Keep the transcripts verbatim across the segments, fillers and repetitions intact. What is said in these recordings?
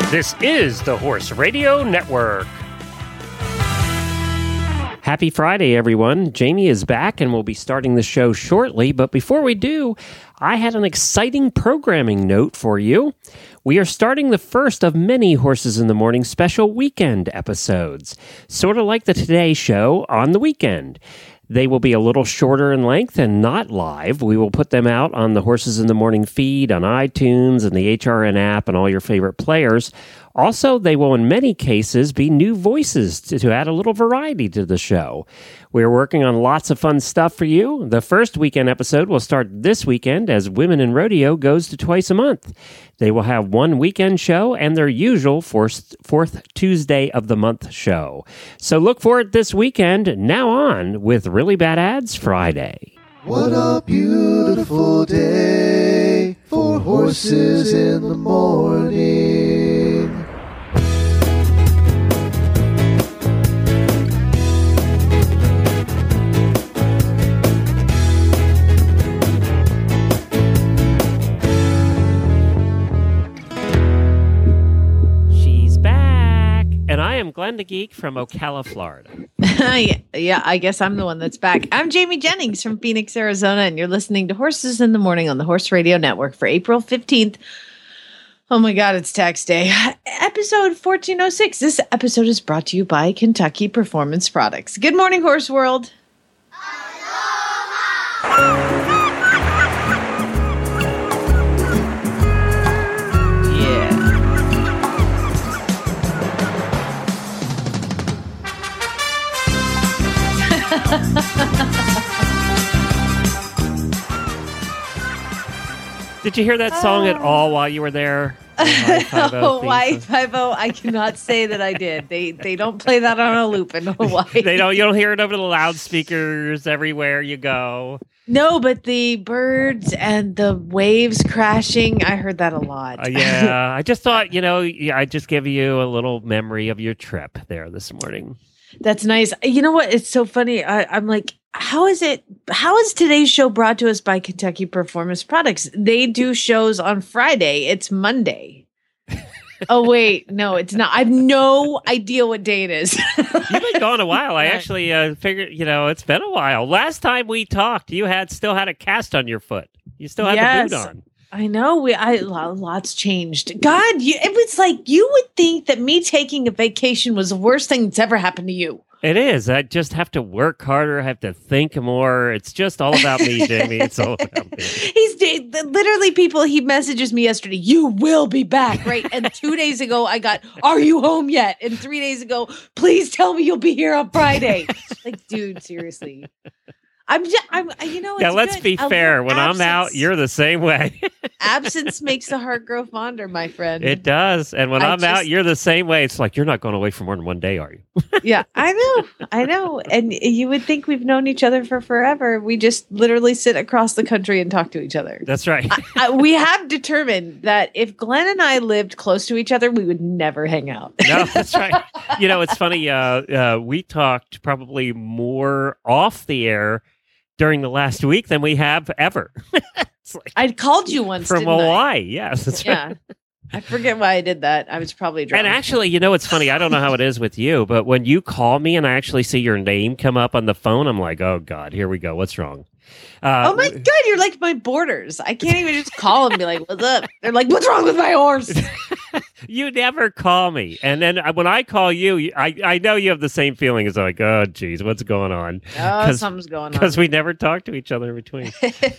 This is the Horse Radio Network. Happy Friday, everyone. Jamie is back and we'll be starting the show shortly. But before we do, I had an exciting programming note for you. We are starting the first of many Horses in the Morning special weekend episodes, sort of like the Today Show on the weekend. They will be a little shorter in length and not live. We will put them out on the Horses in the Morning feed, on iTunes and the H R N app and all your favorite players. Also, they will in many cases be new voices to, to add a little variety to the show. We're working on lots of fun stuff for you. The first weekend episode will start this weekend as Women in Rodeo goes to twice a month. They will have one weekend show and their usual fourth, fourth Tuesday of the month show. So look for it this weekend. Now on with Really Bad Ads Friday. What a beautiful day for horses in the morning. And I am Glenn the Geek from Ocala, Florida. Yeah, I guess I'm the one that's back. I'm Jamie Jennings from Phoenix, Arizona, and you're listening to Horses in the Morning on the Horse Radio Network for April fifteenth. Oh my God, it's tax day. Episode fourteen oh six. This episode is brought to you by Kentucky Performance Products. Good morning, Horse World. Aloha! Did you hear that song at all while you were there? Oh, Hawaii Five-O, I cannot say that I did. They they don't play that on a loop in Hawaii. They don't. You don't hear it over the loudspeakers everywhere you go. No, but the birds and the waves crashing, I heard that a lot. Uh, yeah, I just thought, you know, I just give you a little memory of your trip there this morning. That's nice. You know what? It's so funny. I, I'm like, how is it? How is today's show brought to us by Kentucky Performance Products? They do shows on Friday. It's Monday. Oh, wait. No, it's not. I have no idea what day it is. You've been gone a while. I actually uh, figured, you know, it's been a while. Last time we talked, you had still had a cast on your foot. You still had yes. the boot on. I know. We I lots changed. God, you, it was like you would think that me taking a vacation was the worst thing that's ever happened to you. It is. I just have to work harder. I have to think more. It's just all about me, Jamie. It's all about me. He's literally people. He messages me yesterday. You will be back, right? And two days ago, I got, "Are you home yet?" And three days ago, "Please tell me you'll be here on Friday." Like, dude, seriously. I'm just, I'm, you know, it's yeah, let's good. be fair. When absence, I'm out, you're the same way. Absence makes the heart grow fonder, my friend. It does. And when I I'm just, out, you're the same way. It's like, you're not going away for more than one day, are you? Yeah, I know. I know. And you would think we've known each other for forever. We just literally sit across the country and talk to each other. That's right. I, I, we have determined that if Glenn and I lived close to each other, we would never hang out. No, that's right. You know, it's funny. Uh, uh, we talked probably more off the air during the last week than we have ever. Like, I called you once from didn't Hawaii. I? Yes, that's yeah. right. I forget why I did that. I was probably drunk. And actually, you know, it's funny. I don't know how it is with you, but when you call me and I actually see your name come up on the phone, I'm like, oh God, here we go. What's wrong? Uh, oh my God, you're like my boarders. I can't even just call them and be like, what's up? They're like, what's wrong with my horse? You never call me. And then when I call you, I, I know you have the same feeling as like, oh, geez, what's going on? Oh, something's going on. Because we never talk to each other in between.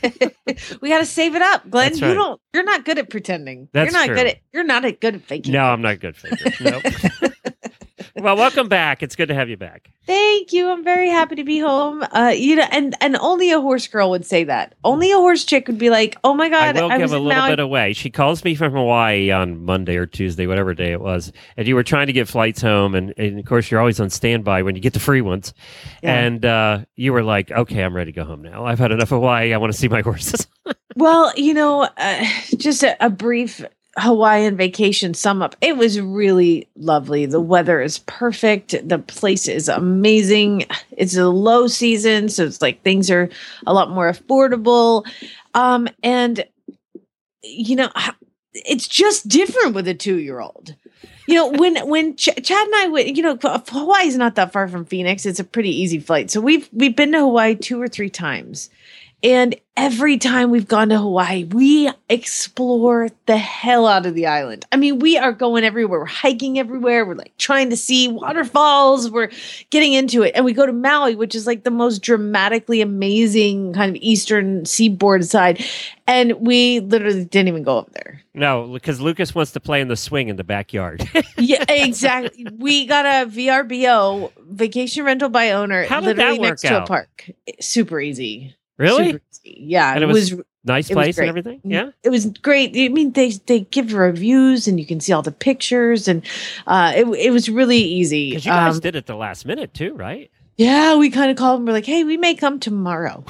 We got to save it up. Glenn, That's you right. don't, you're not good at pretending. That's you're not true. good at, you're not a good at faking. No, I'm not good faker. Nope. Well, welcome back. It's good to have you back. Thank you. I'm very happy to be home. Uh, you know, and and only a horse girl would say that. Only a horse chick would be like, "Oh my God!" I will I give was a little now bit away. She calls me from Hawaii on Monday or Tuesday, whatever day it was, and you were trying to get flights home, and, and of course you're always on standby when you get the free ones, Yeah. and uh, you were like, "Okay, I'm ready to go home now. I've had enough Hawaii. I want to see my horses." Well, you know, uh, just a, a brief Hawaiian vacation sum up. It was really lovely. The weather is perfect. The place is amazing. It's a low season, so it's like things are a lot more affordable. Um, and, you know, it's just different with a two-year-old. You know, when when Ch- Chad and I went, you know, Hawaii is not that far from Phoenix. It's a pretty easy flight. So we've we've been to Hawaii two or three times. And every time we've gone to Hawaii, we explore the hell out of the island. I mean, we are going everywhere. We're hiking everywhere. We're like trying to see waterfalls. We're getting into it. And we go to Maui, which is like the most dramatically amazing kind of eastern seaboard side. And we literally didn't even go up there. No, because Lucas wants to play in the swing in the backyard. Yeah, exactly. We got a V R B O, vacation rental by owner, How did literally that work next to a out? park. Super easy. Really? Super easy. Yeah. And it was, nice it was place great. and everything? Yeah? It was great. I mean, they they give reviews and you can see all the pictures, and uh, it it was really easy. Because you guys Um, did it the last minute too, right? yeah, we kind of called them. We're like, hey, we may come tomorrow.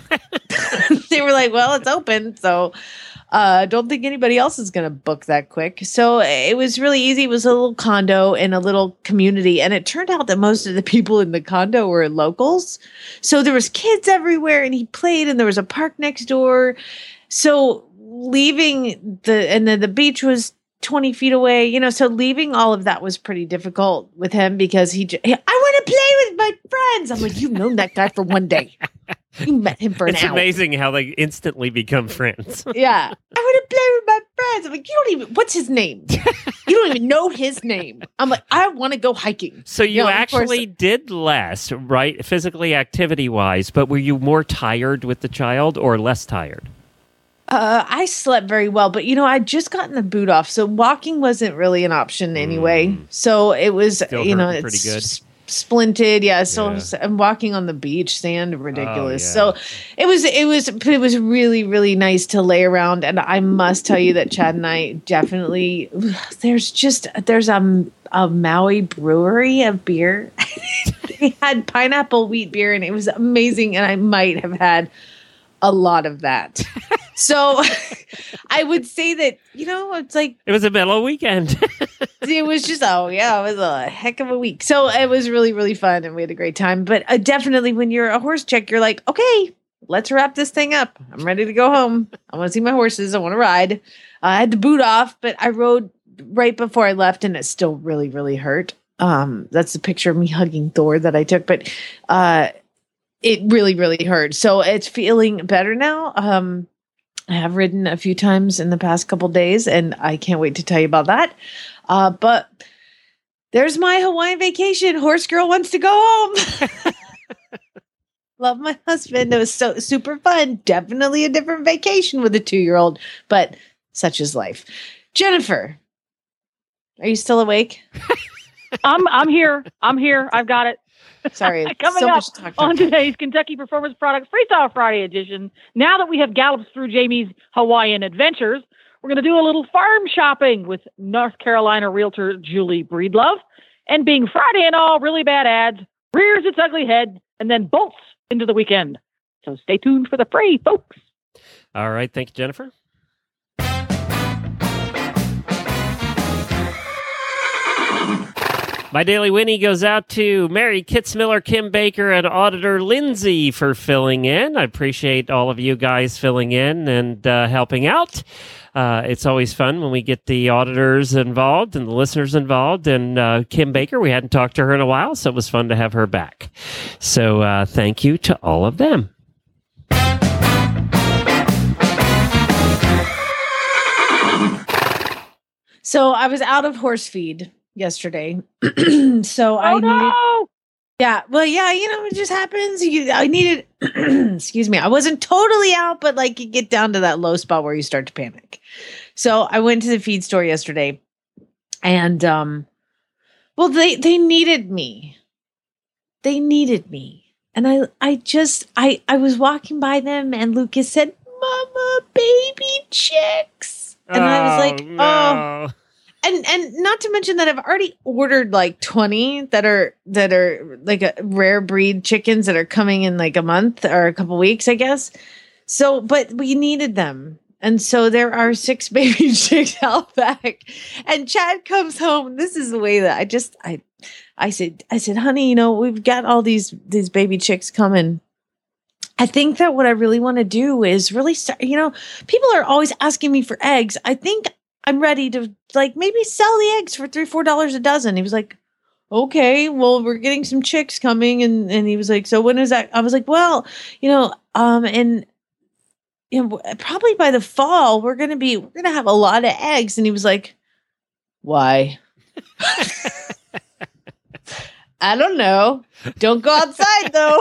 They were like, well, it's open, so I uh, don't think anybody else is going to book that quick. So it was really easy. It was a little condo in a little community, and it turned out that most of the people in the condo were locals. So there was kids everywhere, and he played, and there was a park next door. So leaving the and then the beach was twenty feet away, you know, so leaving all of that was pretty difficult with him because he, j- I want to play with my friends. I'm like, you've known that guy for one day. You met him for an It's hour. amazing how they instantly become friends. Yeah. I want to play with my friends. I'm like, you don't even, what's his name? You don't even know his name. I'm like, I want to go hiking. So you know, of actually course- did less, right? Physically, activity-wise, but were you more tired with the child or less tired? Uh, I slept very well, but you know, I'd just gotten the boot off, so walking wasn't really an option anyway. Mm. So it was, Still you know, hurting it's pretty good. s- splinted. Yeah, so Yeah. I'm walking on the beach, sand, ridiculous. Oh, yeah. So it was, it was, it was really, really nice to lay around. And I must tell you that Chad and I definitely, there's just there's a, a Maui brewery of beer. They had pineapple wheat beer, and it was amazing. And I might have had a lot of that. So I would say that, you know, it's like, It was a mellow weekend. it was just, oh yeah, it was a heck of a week. So it was really, really fun, and we had a great time. But uh, definitely when you're a horse check, you're like, okay, let's wrap this thing up. I'm ready to go home. I want to see my horses. I want to ride. I had the boot off, but I rode right before I left, and it still really, really hurt. Um, that's the picture of me hugging Thor that I took, but uh, it really, really hurt. So it's feeling better now. Um, I have ridden a few times in the past couple days, and I can't wait to tell you about that. Uh, but there's my Hawaiian vacation. Horse girl wants to go home. Love my husband. It was so super fun. Definitely a different vacation with a two-year-old, but such is life. Jennifer, are you still awake? I'm I'm here. I'm here. I've got it. Sorry, Coming so up much to talk on about. today's Kentucky Performance Products Freestyle Friday edition. Now that we have galloped through Jamie's Hawaiian adventures, we're going to do a little farm shopping with North Carolina realtor Julie Breedlove. And being Friday and all, really bad ads rears its ugly head and then bolts into the weekend. So stay tuned for the fray, folks. All right. Thank you, Jennifer. My Daily Winnie goes out to Mary Kitzmiller, Kim Baker, and Auditor Lindsay for filling in. I appreciate all of you guys filling in and uh, helping out. Uh, it's always fun when we get the auditors involved and the listeners involved. And uh, Kim Baker, we hadn't talked to her in a while, so it was fun to have her back. So uh, thank you to all of them. So I was out of horse feed yesterday. so I Oh, needed, no! yeah, well, yeah, you know, it just happens. You, I needed, excuse me, I wasn't totally out, but like you get down to that low spot where you start to panic. So I went to the feed store yesterday, and um, well, they they needed me. They needed me, and I I just I I was walking by them, and Lucas said, "Mama, baby chicks," and I was like, no. "Oh." And and not to mention that I've already ordered like twenty that are that are like a rare breed chickens that are coming in like a month or a couple weeks, I guess. So, but we needed them. And so there are six baby chicks out back. And Chad comes home. This is the way that I just I I said, I said, honey, you know, we've got all these these baby chicks coming. I think that what I really want to do is really start, you know, people are always asking me for eggs. I think I'm ready to like maybe sell the eggs for three, four dollars a dozen. He was like, okay, well, we're getting some chicks coming. And, and he was like, so when is that? I was like, well, you know, um, and you know, probably by the fall, we're going to be, we're going to have a lot of eggs. And he was like, why? I don't know. Don't go outside though.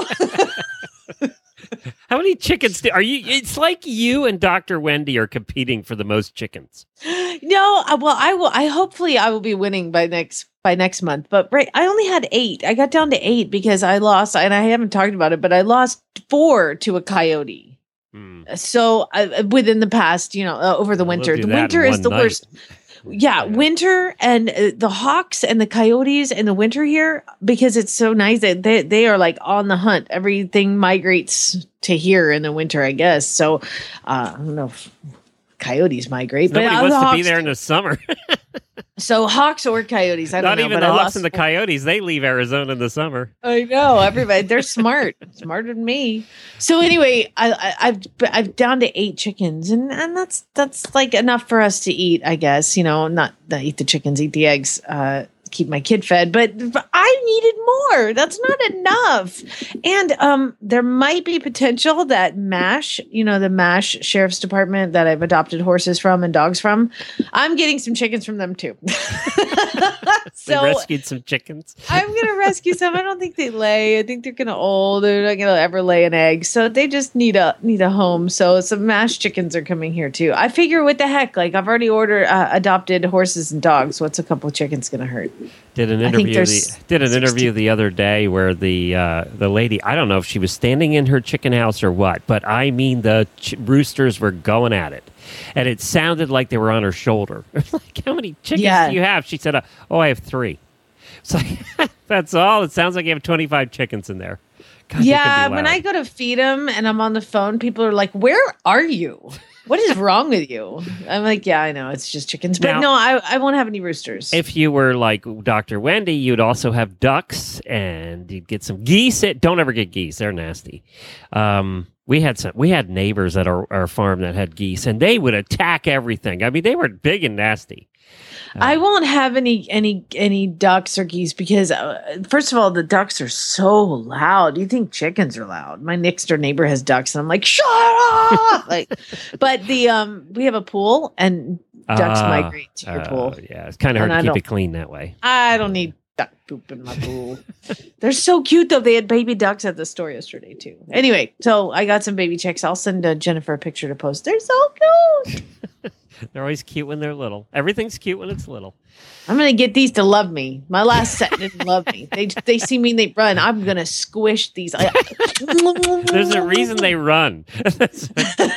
How many chickens do, are you? It's like you and Doctor Wendy are competing for the most chickens. No, uh, well, I will. I hopefully I will be winning by next by next month. But right, I only had eight. I got down to eight because I lost, and I haven't talked about it, but I lost four to a coyote. Hmm. So uh, within the past, you know, uh, over the Well, winter, they'll do the that winter in is one the night. worst. Yeah, winter and uh, the hawks and the coyotes in the winter here, because it's so nice that they, they are like on the hunt. Everything migrates to here in the winter, I guess. So uh, I don't know if coyotes migrate, Nobody but uh, wants the to hawks, be there in the summer. So hawks or coyotes, I don't Not know. even but the I hawks lost and the four. coyotes. They leave Arizona in the summer. I know everybody. They're smart, smarter than me. So anyway, I, I, I've I've down to eight chickens, and, and that's that's like enough for us to eat, I guess. You know, not, not eat the chickens, eat the eggs, uh, keep my kid fed. But I needed more. That's not enough. And um, there might be potential that MASH, you know, the MASH Sheriff's Department that I've adopted horses from and dogs from, I'm getting some chickens from them too. They So rescued some chickens. I'm gonna rescue some. I don't think they lay. I think they're gonna old. They're not gonna ever lay an egg. So they just need a need a home. So some mashed chickens are coming here too. I figure, what the heck? Like I've already ordered uh, adopted horses and dogs. What's a couple of chickens gonna hurt? Did an I think interview there's the, did an sixty. interview the other day where the uh, the lady, I don't know if she was standing in her chicken house or what, but I mean the ch- roosters were going at it, and it sounded like they were on her shoulder. Like, how many chickens Yeah. do you have? She said, uh, "Oh, I have three." It's like, that's all. It sounds like you have twenty-five chickens in there. God, they can Yeah, be when loud. I go to feed them and I'm on the phone, people are like, "Where are you? What is wrong with you?" I'm like, "Yeah, I know, it's just chickens." But Now- no, I I won't have any roosters. If you were like Doctor Wendy, you'd also have ducks and you'd get some geese. It, don't ever get geese; they're nasty. Um, we had some. We had neighbors at our, our farm that had geese, and they would attack everything. I mean, they were big and nasty. I won't have any any any ducks or geese because uh, first of all, the ducks are so loud. You think chickens are loud? My next door neighbor has ducks, and I'm like, shut up! Like, but the um, we have a pool, and ducks Ah, migrate to your uh, pool. Yeah, it's kind of And hard I to keep don't- it clean that way. I don't need duck poop in my pool. They're so cute though. They had baby ducks at the store yesterday too. Anyway, so I got some baby chicks. I'll send uh, Jennifer a picture to post. They're so cute. They're always cute when they're little. Everything's cute when it's little. I'm gonna get these to love me. My last set didn't love me. They they see me and they run. I'm gonna squish these. There's a reason they run. There's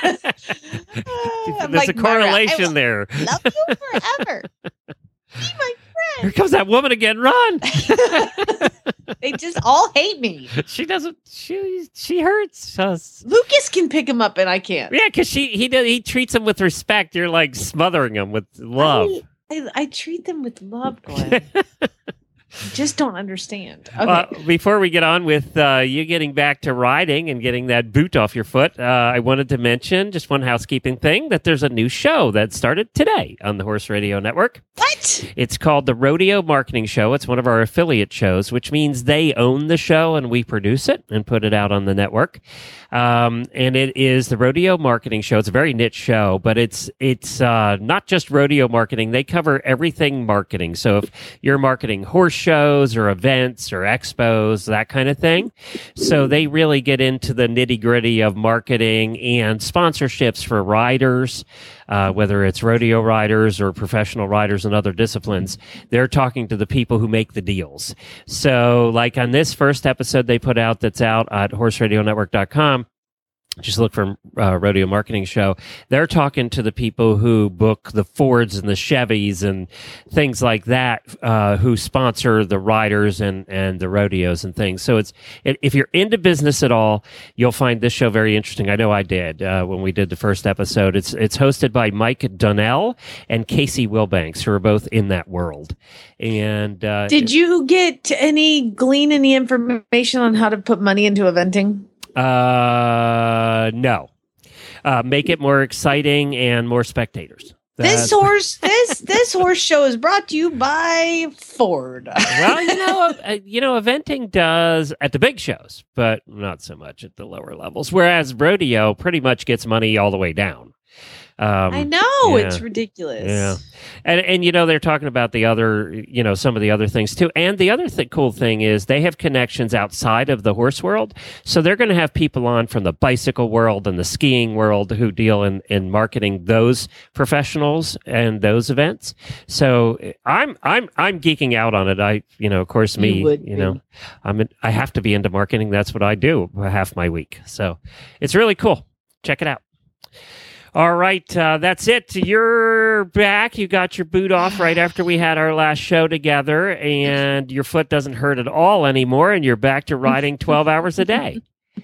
I'm a like, Myra, correlation I will there. love you forever. Be my Here comes that woman again. Run! friend. They just all hate me. She doesn't. She she hurts us. Lucas can pick him up and I can't. Yeah, because she he does, he treats him with respect. You're like smothering him with love. I, I, I treat them with love, Glenn. You just don't understand. Okay. Uh, before we get on with uh, you getting back to riding and getting that boot off your foot, uh, I wanted to mention just one housekeeping thing, that there's a new show that started today on the Horse Radio Network. What? It's called the Rodeo Marketing Show. It's one of our affiliate shows, which means they own the show and we produce it and put it out on the network. Um, and it is the Rodeo Marketing Show. It's a very niche show, but it's it's uh, not just rodeo marketing. They cover everything marketing. So if you're marketing horse shows or events or expos, that kind of thing. So they really get into the nitty gritty of marketing and sponsorships for riders. Uh, whether it's rodeo riders or professional riders in other disciplines, they're talking to the people who make the deals. So like on this first episode they put out that's out at horse radio network dot com, just look for uh, Rodeo Marketing Show. They're talking to the people who book the Fords and the Chevys and things like that, uh, who sponsor the riders and, and the rodeos and things. So it's it, if you're into business at all, you'll find this show very interesting. I know I did uh, when we did the first episode. It's it's hosted by Mike Donnell and Casey Wilbanks, who are both in that world. And uh, Did you get any glean any information on how to put money into eventing? Uh, no. Uh, make it more exciting and more spectators. This horse, this this horse show is brought to you by Ford. Well, you know, uh, you know, eventing does at the big shows, but not so much at the lower levels. Whereas rodeo pretty much gets money all the way down. Um, I know, yeah. it's ridiculous. Yeah. And, and, you know, they're talking about the other, you know, some of the other things too. And the other th- cool thing is they have connections outside of the horse world. So they're going to have people on from the bicycle world and the skiing world who deal in, in marketing those professionals and those events. So I'm, I'm, I'm geeking out on it. I, you know, of course, me, You would you be. know, I'm, in, I have to be into marketing. That's what I do half my week. So it's really cool. Check it out. All right, uh, that's it. You're back. You got your boot off right after we had our last show together, and your foot doesn't hurt at all anymore, and you're back to riding twelve hours a day.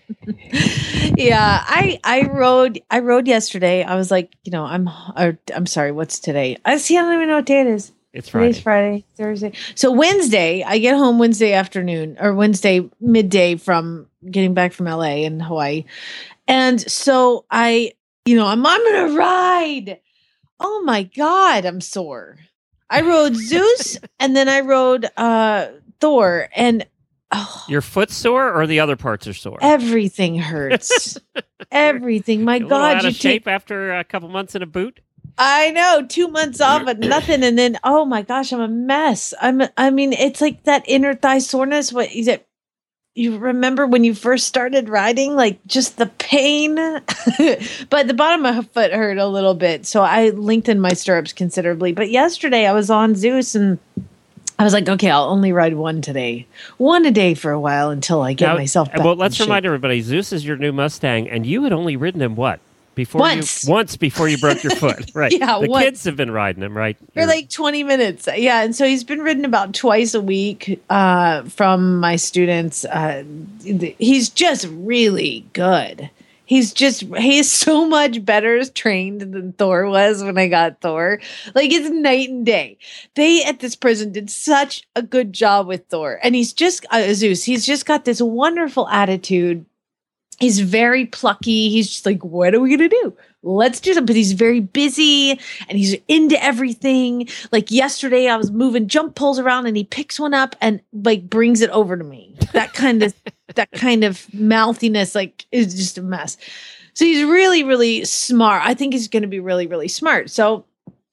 Yeah, I I rode I rode yesterday. I was like, you know, I'm or, I'm sorry, what's today? I see. I don't even know what day it is. It's Friday. Today's Friday, Thursday. So Wednesday, I get home Wednesday afternoon or Wednesday midday from getting back from L A and Hawaii, and so I. You know, I'm, I'm going to ride. Oh my God, I'm sore. I rode Zeus and then I rode uh, Thor and oh, Your foot sore or the other parts are sore? everything hurts. Everything. My A little God, out you of shape take, after a couple months in a boot? I know, two months off, but nothing. And then, oh my gosh, I'm a mess. I'm, I mean, it's like that inner thigh soreness. What is it? You remember when you first started riding, like just the pain, but the bottom of my foot hurt a little bit. So I lengthened my stirrups considerably. But yesterday I was on Zeus and I was like, okay, I'll only ride one today, one a day for a while until I get Now, myself back. Well, let's in remind shape. everybody, Zeus is your new Mustang, and you had only ridden him what? Before Once. You, once before you broke your foot. Right. Yeah, The once. kids have been riding him, right? For You're- like twenty minutes. Yeah. And so he's been ridden about twice a week uh, from my students. Uh, he's just really good. He's just, he's so much better trained than Thor was when I got Thor. Like it's night and day. They at this prison did such a good job with Thor. And he's just, uh, Zeus, he's just got this wonderful attitude. He's very plucky. He's just like, what are we going to do? Let's do something. But he's very busy and he's into everything. Like yesterday, I was moving jump poles around and he picks one up and like brings it over to me. That kind of, that kind of mouthiness, like is just a mess. So he's really, really smart. I think he's going to be really, really smart. So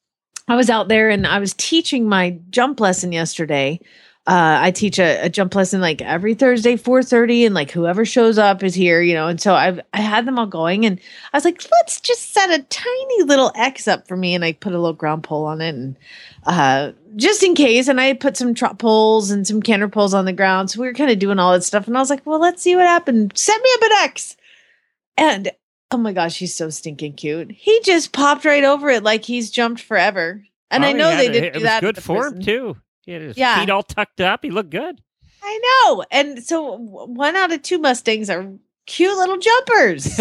I was out there and I was teaching my jump lesson yesterday. Uh, I teach a, a jump lesson like every Thursday, four thirty, and like whoever shows up is here, you know. And so I've I had them all going, and I was like, let's just set a tiny little X up for me, and I put a little ground pole on it, and uh, just in case. And I put some trot poles and some canter poles on the ground, so we were kind of doing all that stuff. And I was like, well, let's see what happened. Set me up an X, and oh my gosh, he's so stinking cute. He just popped right over it like he's jumped forever. And Oh, I he know had they it- didn't It do was that. in good the form, prison. too. He had his Yeah. feet all tucked up. He looked good. I know. And so w- one out of two Mustangs are cute little jumpers.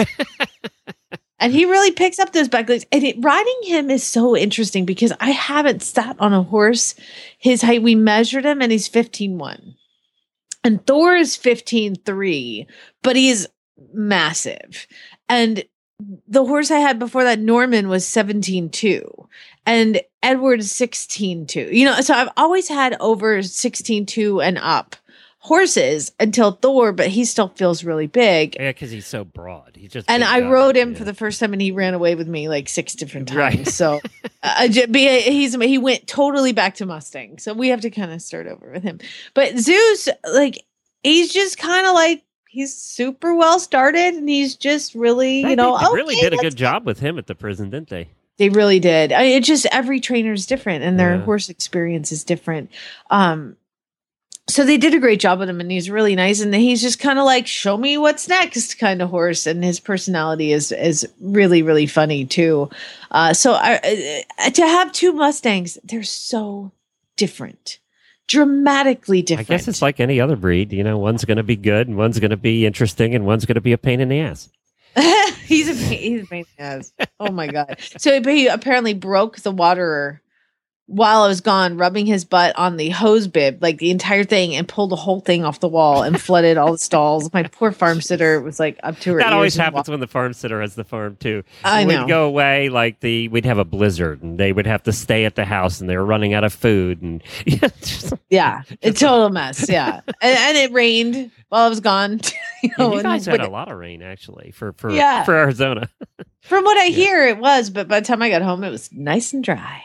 And he really picks up those back legs. And it, riding him is so interesting because I haven't sat on a horse his height. We measured him and he's fifteen one. And Thor is fifteen three, but he's massive. And the horse I had before that, Norman, was seventeen two. And Edward is sixteen two. You know, so I've always had over sixteen two and up horses until Thor, but he still feels really big. Yeah, because he's so broad. He's just And big I up. rode him Yeah. for the first time, and he ran away with me like six different times. Right. So uh, j- be- he's he went totally back to Mustang. So we have to kind of start over with him. But Zeus, like, he's just kind of like he's super well started, and he's just really, They you know, did- they really okay, did a let's good job with him at the prison, didn't they? They really did. I, it just every trainer is different, and their Yeah. horse experience is different. Um, so they did a great job with him, and he's really nice. And he's just kind of like, "Show me what's next," kind of horse. And his personality is is really really funny too. Uh, so I, uh, to have two Mustangs, they're so different, dramatically I different. guess it's like any other breed. You know, one's going to be good, and one's going to be interesting, and one's going to be a pain in the ass. he's a pain, he's a pain in the ass. Oh my god! So but he apparently broke the waterer while I was gone, rubbing his butt on the hose bib, like the entire thing, and pulled the whole thing off the wall and flooded all the stalls. My poor farm sitter was like up to her That ears always in happens wa- when the farm sitter has the farm too. I We'd know. go away like the we'd have a blizzard and they would have to stay at the house and they were running out of food and yeah, just- Yeah, a total mess. Yeah, and, and it rained while I was gone. you Yeah, know, you and guys had when- a lot of rain actually for for Yeah. for Arizona. from what I hear, it was. But by the time I got home, it was nice and dry.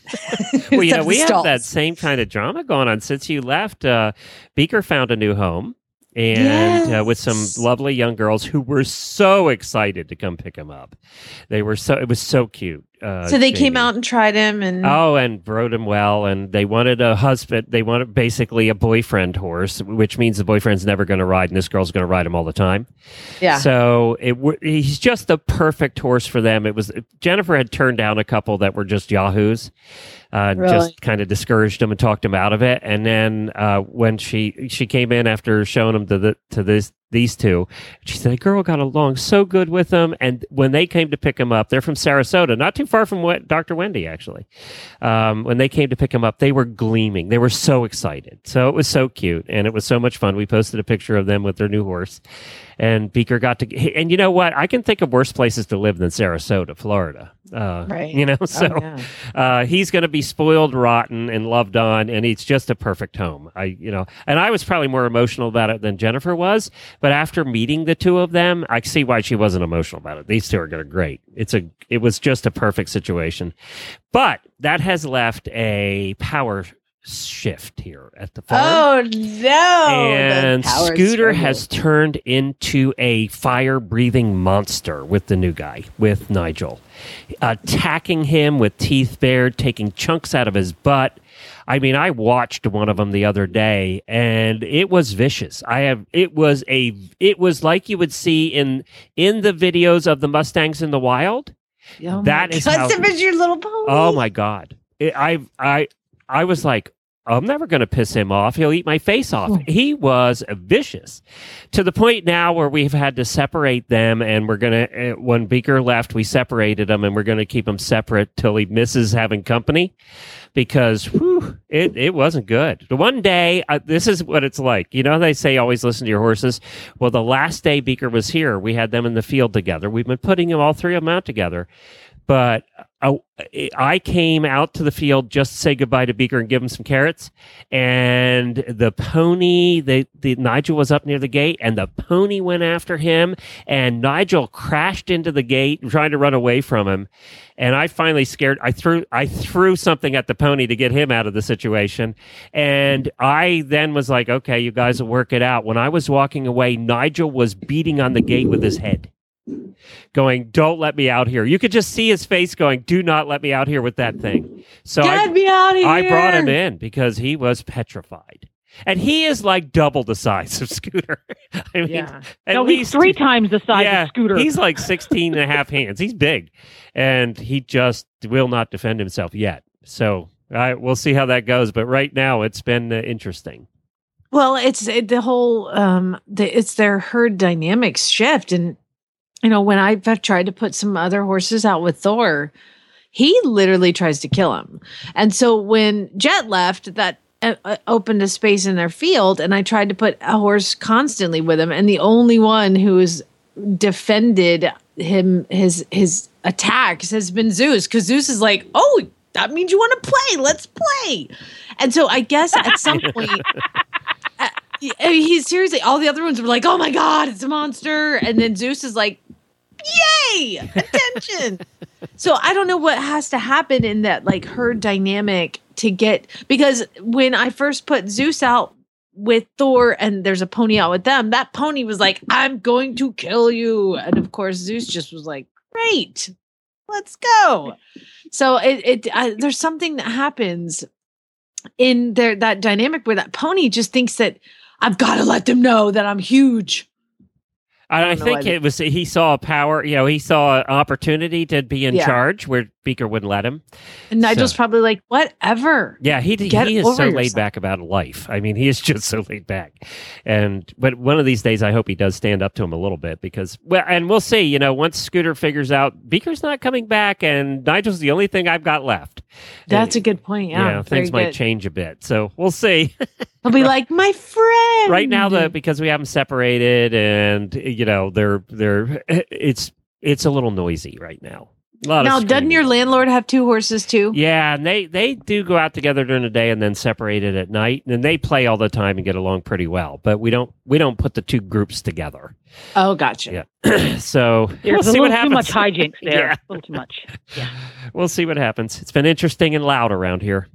Well, you know, Except we the have stalls. that same kind of drama going on since you left. Uh, Beaker found a new home. And uh, with some Yes. lovely young girls who were so excited to come pick him up. They were so, it was so cute. Uh, So they came Jamie. out and tried him, and Oh, and rode him well, and they wanted a husband. They wanted basically a boyfriend horse, which means the boyfriend's never going to ride, and this girl's going to ride him all the time. yeah, So it w- he's just the perfect horse for them. It was Jennifer had turned down a couple that were just yahoos, uh, Really? just kind of discouraged him and talked him out of it. And then uh, when she she came in after showing him to the to this. These two, she said, the girl got along so good with them. And when they came to pick him up, they're from Sarasota, not too far from what Doctor Wendy, actually. Um, when they came to pick him up, they were gleaming. They were so excited. So it was so cute. And it was so much fun. We posted a picture of them with their new horse. And Beaker got to, and you know what? I can think of worse places to live than Sarasota, Florida. Uh, Right. You know, Oh, so yeah. uh, he's going to be spoiled rotten and loved on, and it's just a perfect home. I, you know, and I was probably more emotional about it than Jennifer was, but after meeting the two of them, I see why she wasn't emotional about it. These two are going to great. It's a, it was just a perfect situation, but that has left a power shift here at the farm. Oh no! And The power Scooter struggle. has turned into a fire-breathing monster with the new guy, with Nigel, attacking him with teeth bared, taking chunks out of his butt. I mean, I watched one of them the other day, and it was vicious. I have it was a it was like you would see in in the videos of the Mustangs in the wild. Oh my that is God. how- It's a your little pony. Oh my God! It, I I I was like, I'm never going to piss him off. He'll eat my face off. He was vicious to the point now where we've had to separate them, and we're going to. When Beaker left, we separated them, and we're going to keep them separate till he misses having company, because whew, it it wasn't good. The one day, uh, this is what it's like. You know, they say always listen to your horses. Well, the last day Beaker was here, we had them in the field together. We've been putting them all three of them out together. But I, I came out to the field just to say goodbye to Beaker and give him some carrots. And the pony, the, the Nigel was up near the gate, and the pony went after him. And Nigel crashed into the gate, trying to run away from him. And I finally scared. I threw I threw something at the pony to get him out of the situation. And I then was like, "Okay, you guys will work it out." When I was walking away, Nigel was beating on the gate with his head, going, "Don't let me out here." You could just see his face going, "Do not let me out here with that thing." So Get I, me out of here! I brought him in because he was petrified. And he is like double the size of Scooter. I mean, Yeah. at No, least he's three times the size yeah, of Scooter. He's like sixteen and a half hands. He's big. And he just will not defend himself yet. So I, we'll see how that goes. But right now, it's been uh, interesting. Well, it's it, the whole um, the, it's their herd dynamics shift, and you know when I've tried to put some other horses out with Thor, he literally tries to kill him, and so when Jet left, that uh, uh, opened a space in their field, and I tried to put a horse constantly with him, and the only one who has defended him his his attacks has been Zeus, because Zeus is like, oh, that means you want to play, let's play. And so I guess at some point uh, he's seriously, all the other ones were like, oh my god, it's a monster, and then Zeus is like, yay, attention. So I don't know what has to happen in that like herd dynamic to get, because when I first put Zeus out with Thor and there's a pony out with them, that pony was like, I'm going to kill you. And of course, Zeus just was like, great, let's go. So it, it uh, there's something that happens in there, that dynamic where that pony just thinks that I've got to let them know that I'm huge. I, I know think why they- it was he saw a power, you know, he saw an opportunity to be in Yeah. charge where Beaker wouldn't let him. And Nigel's So- probably like, whatever. Yeah, he Get he is over so laid yourself. back about life. I mean, he is just so laid back. And but one of these days, I hope he does stand up to him a little bit because well, and we'll see. You know, once Scooter figures out Beaker's not coming back and Nigel's the only thing I've got left. That's Uh, a good point. Yeah, you know, very things might good. change a bit. So we'll see. He'll be like, my friend. Right now, the because we haven't separated, and you know, they're they're it's it's a little noisy right now. A lot of Now, doesn't screaming. your landlord have two horses too? Yeah, and they, they do go out together during the day and then separated at night, and they play all the time and get along pretty well. But we don't we don't put the two groups together. Oh, gotcha. Yeah, so There's we'll a see what little too happens. much hijinks there. Yeah. A little too much. Yeah. We'll see what happens. It's been interesting and loud around here.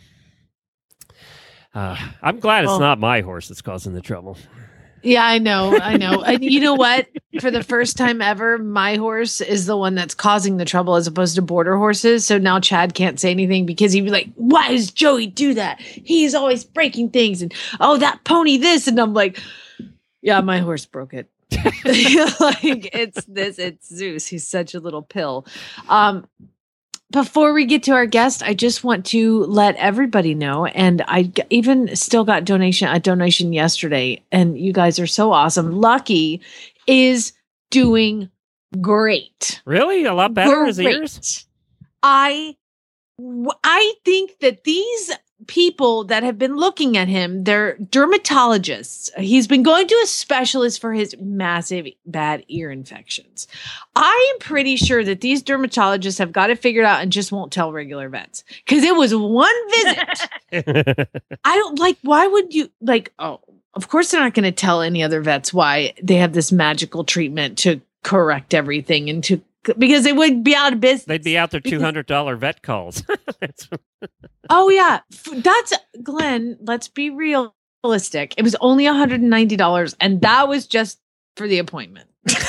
Uh, I'm glad it's Well- not my horse that's causing the trouble. Yeah, I know. I know. And you know what? For the first time ever, my horse is the one that's causing the trouble as opposed to border horses. So now Chad can't say anything because he'd be like, why does Joey do that? He's always breaking things. And oh, that pony this. And I'm like, yeah, my horse broke it. Like it's this, it's Zeus. He's such a little pill. Um, Before we get to our guest, I just want to let everybody know, and I g- even still got donation a donation yesterday, and you guys are so awesome. Lucky is doing great. Really, a lot better his Great. ears. I w- I think that these people that have been looking at him, they're dermatologists. He's been going to a specialist for his massive bad ear infections. I am pretty sure that these dermatologists have got it figured out and just won't tell regular vets because it was one visit. I don't like, why would you like, oh, of course they're not going to tell any other vets why they have this magical treatment to correct everything and to, because they would be out of business. They'd be out there Because- two hundred dollar vet calls. That's- Oh yeah, F- that's Glenn. Let's be realistic. It was only one hundred ninety dollars, and that was just for the appointment.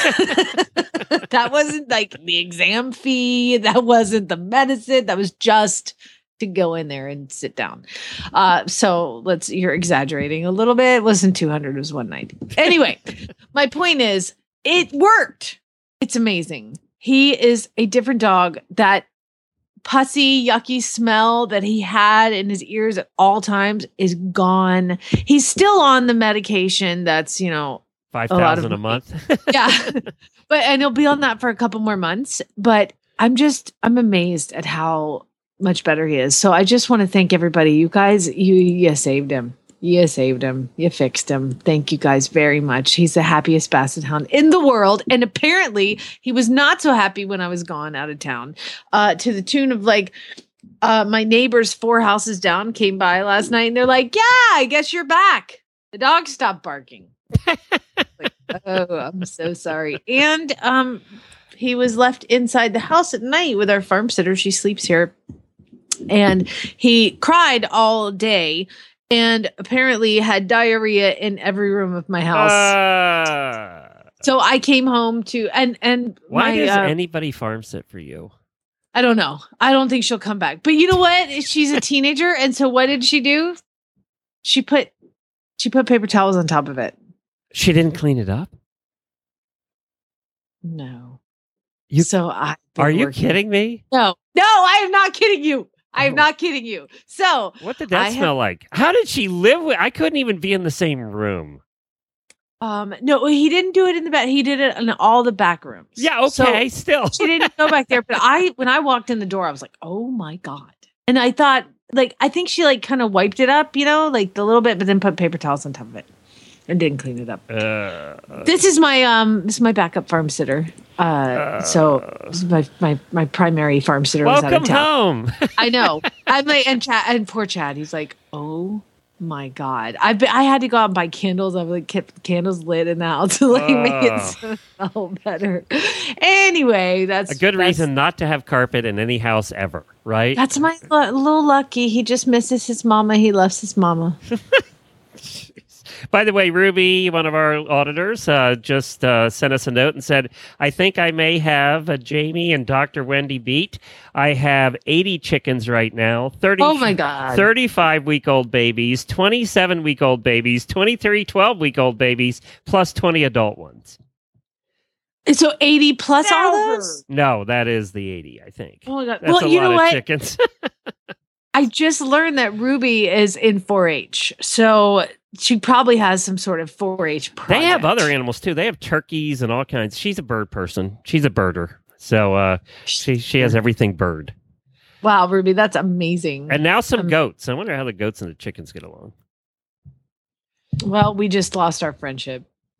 That wasn't like the exam fee. That wasn't the medicine. That was just to go in there and sit down. Uh, so let's. You're exaggerating a little bit. It wasn't two hundred. It was one ninety. Anyway, my point is, it worked. It's amazing. He is a different dog. That pussy, yucky smell that he had in his ears at all times is gone. He's still on the medication that's, you know, Five A lot of thousand a money. month. yeah. But and he'll be on that for a couple more months. But I'm just I'm amazed at how much better he is. So I just want to thank everybody. You guys, you you saved him. You saved him. You fixed him. Thank you guys very much. He's the happiest basset hound in the world. And apparently he was not so happy when I was gone out of town. Uh, to the tune of like uh, my neighbors four houses down came by last night and they're like, yeah, I guess you're back. The dog stopped barking. Like, oh, I'm so sorry. And um, he was left inside the house at night with our farm sitter. She sleeps here. And he cried all day and apparently had diarrhea in every room of my house. Uh, So I came home to and and why my does uh, anybody farm sit for you? I don't know. I don't think she'll come back. But you know what? She's a teenager, and so what did she do? She put she put paper towels on top of it. She didn't clean it up. No. You- so I Are you kidding me? No, no, I am not kidding you. I am Oh. not kidding you. So What did that I have- smell like? How did she live with? I couldn't even be in the same room. um no, he didn't do it in the back. He did it in all the back rooms. Yeah, So- okay, still. she didn't go back there. But I, when I walked in the door, I was like, oh my God. And I thought, like, I think she like kind of wiped it up, you know, like the little bit, but then put paper towels on top of it and didn't clean it up. Uh, This is my, um, this is my backup farm sitter. Uh, so this is my, my, my primary farm sitter was out welcome of town. home. I know. I'm like, and Chad, and poor Chad, he's like, oh my God. I I had to go out and buy candles. I like kept candles lit in the house to like make it Oh. smell better. Anyway, that's A good that's- reason not to have carpet in any house ever, right? That's my lu- little Lucky. He just misses his mama. He loves his mama. By the way, Ruby, one of our auditors, uh, just uh, sent us a note and said, I think I may have uh, Jamie and Doctor Wendy beat. I have eighty chickens right now, thirty, Oh my God. thirty-five-week-old babies, twenty-seven-week-old babies, twenty-three twelve-week-old babies, plus twenty adult ones. So eighty plus all those? No, that is the eighty, I think. Oh my God. That's well, a you lot know of what? chickens. I just learned that Ruby is in four H. So she probably has some sort of four H project. They have other animals too. They have turkeys and all kinds. She's a bird person. She's a birder. So uh, she she has everything bird. Wow, Ruby, that's amazing. And now some Um, goats. I wonder how the goats and the chickens get along. Well, we just lost our friendship.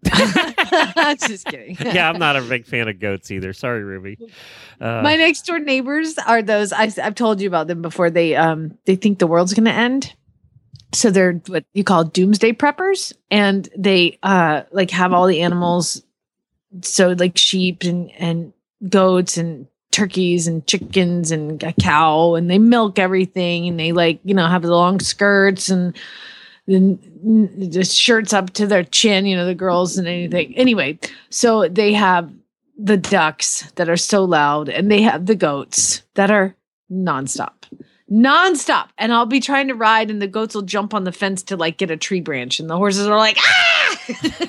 Just kidding. Yeah, I'm not a big fan of goats either. Sorry, Ruby. Uh, My next door neighbors are those. I, I've told you about them before. They um they think the world's going to end, so they're what you call doomsday preppers, and they uh like have all the animals, so like sheep and and goats and turkeys and chickens and a cow, and they milk everything, and they like you know have the long skirts and then the shirts up to their chin, you know, the girls and anything. Anyway, so they have the ducks that are so loud, and they have the goats that are nonstop, nonstop. And I'll be trying to ride, and the goats will jump on the fence to like get a tree branch, and the horses are like, ah!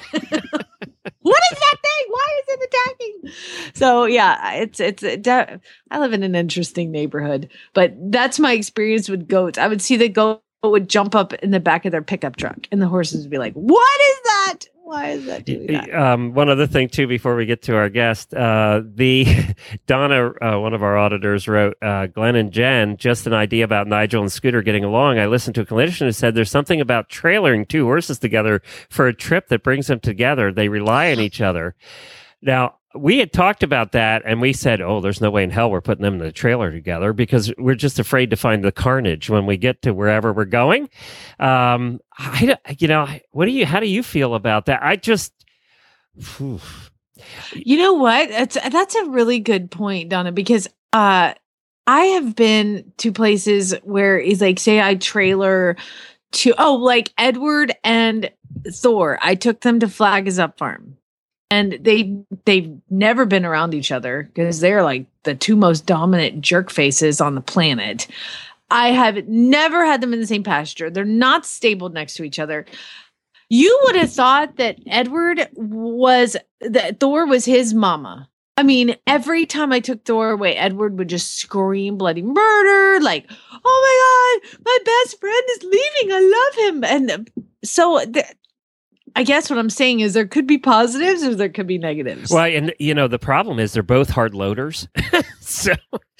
What is that thing? Why is it attacking? So yeah, it's it's. It, I live in an interesting neighborhood, but that's my experience with goats. I would see the goat would jump up in the back of their pickup truck, and the horses would be like, "What is that? Why is that doing that?" Um, one other thing too, before we get to our guest, uh, the Donna, uh, one of our auditors, wrote, uh, "Glenn and Jen, just an idea about Nigel and Scooter getting along. I listened to a clinician who said there's something about trailering two horses together for a trip that brings them together. They rely on each other." Now, we had talked about that, and we said, oh, there's no way in hell we're putting them in the trailer together because we're just afraid to find the carnage when we get to wherever we're going. Um, I, you know, what do you, how do you feel about that? I just, whew. You know what? That's, that's a really good point, Donna, because uh, I have been to places where it's like, say I trailer to, oh, like Edward and Thor. I took them to Flag Is Up Farm. And they they've never been around each other because they're like the two most dominant jerk faces on the planet. I have never had them in the same pasture. They're not stabled next to each other. You would have thought that Edward was that Thor was his mama. I mean, every time I took Thor away, Edward would just scream bloody murder, like, "Oh my God, my best friend is leaving. I love him." And so th- I guess what I'm saying is there could be positives or there could be negatives. Well, and you know, the problem is they're both hard loaders. so,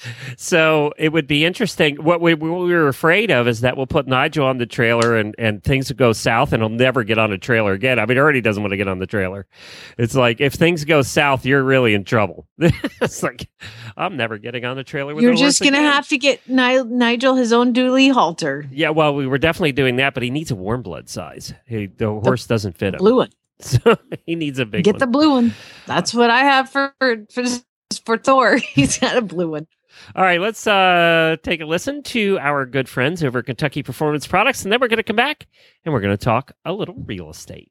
so it would be interesting. What we, what we were afraid of is that we'll put Nigel on the trailer and, and things will go south and he'll never get on a trailer again. I mean, he already doesn't want to get on the trailer. It's like, if things go south, you're really in trouble. It's like, I'm never getting on the trailer with You're a just horse going to again. have to get Ni- Nigel his own dually halter. Yeah, well, we were definitely doing that, but he needs a warm blood size. He, the horse doesn't fit him. Blue one. So he needs a big Get one. the blue one. That's what I have for for for Thor. He's got a blue one. All right, let's uh, take a listen to our good friends over at Kentucky Performance Products, and then we're going to come back and we're going to talk a little real estate.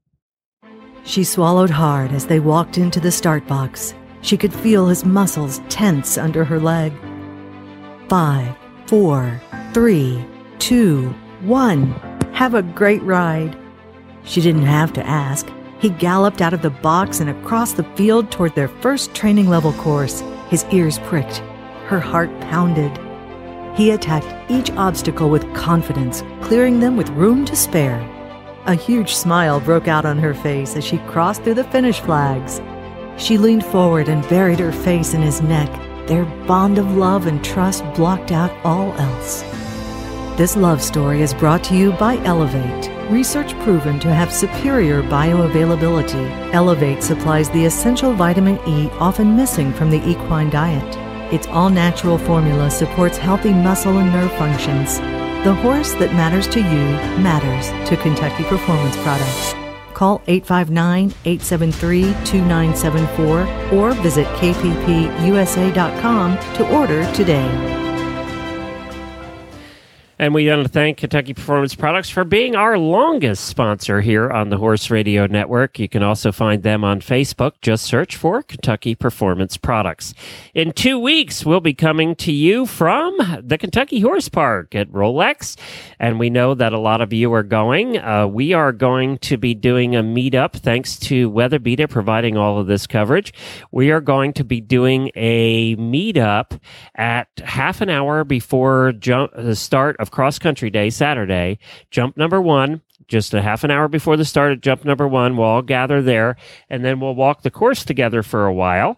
She swallowed hard as they walked into the start box. She could feel his muscles tense under her leg. Five, four, three, two, one. Have a great ride. She didn't have to ask. He galloped out of the box and across the field toward their first training level course. His ears pricked. Her heart pounded. He attacked each obstacle with confidence, clearing them with room to spare. A huge smile broke out on her face as she crossed through the finish flags. She leaned forward and buried her face in his neck. Their bond of love and trust blocked out all else. This love story is brought to you by Elevate. Research proven to have superior bioavailability. Elevate supplies the essential vitamin E often missing from the equine diet. Its all-natural formula supports healthy muscle and nerve functions. The horse that matters to you matters to Kentucky Performance Products. Call eight five nine, eight seven three, two nine seven four or visit k p p u s a dot com to order today. And we want to thank Kentucky Performance Products for being our longest sponsor here on the Horse Radio Network. You can also find them on Facebook. Just search for Kentucky Performance Products. In two weeks, we'll be coming to you from the Kentucky Horse Park at Rolex. And we know that a lot of you are going. Uh, we are going to be doing a meetup thanks to WeatherBeater providing all of this coverage. We are going to be doing a meetup at half an hour before jump, the start of Cross Country Day, Saturday, jump number one. Just a half an hour before the start of jump number one, we'll all gather there, and then we'll walk the course together for a while.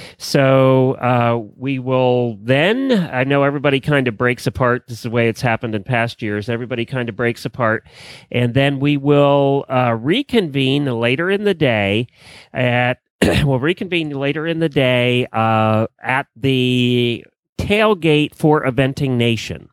So uh, we will then, I know everybody kind of breaks apart. This is the way it's happened in past years. Everybody kind of breaks apart, and then we will uh, reconvene later in the day at, we'll reconvene later in the day uh, at the tailgate for Eventing Nation.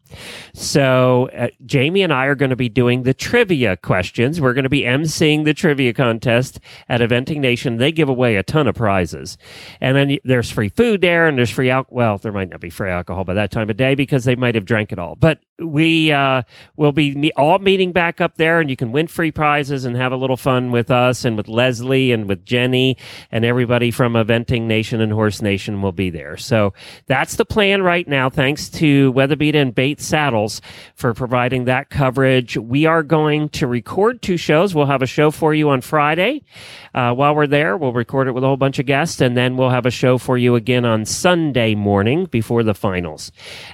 So uh, Jamie and I are going to be doing the trivia questions. We're going to be emceeing the trivia contest at Eventing Nation. They give away a ton of prizes. And then y- there's free food there, and there's free alcohol. Well, there might not be free alcohol by that time of day because they might have drank it all. But we uh, will be me- all meeting back up there, and you can win free prizes and have a little fun with us and with Leslie and with Jenny, and everybody from Eventing Nation and Horse Nation will be there. So that's the plan right now. Thanks to WeatherBeater and Bates Saddles for providing that coverage. We are going to record two shows. We'll have a show for you on Friday. Uh, while we're there, we'll record it with a whole bunch of guests, and then we'll have a show for you again on Sunday morning before the finals.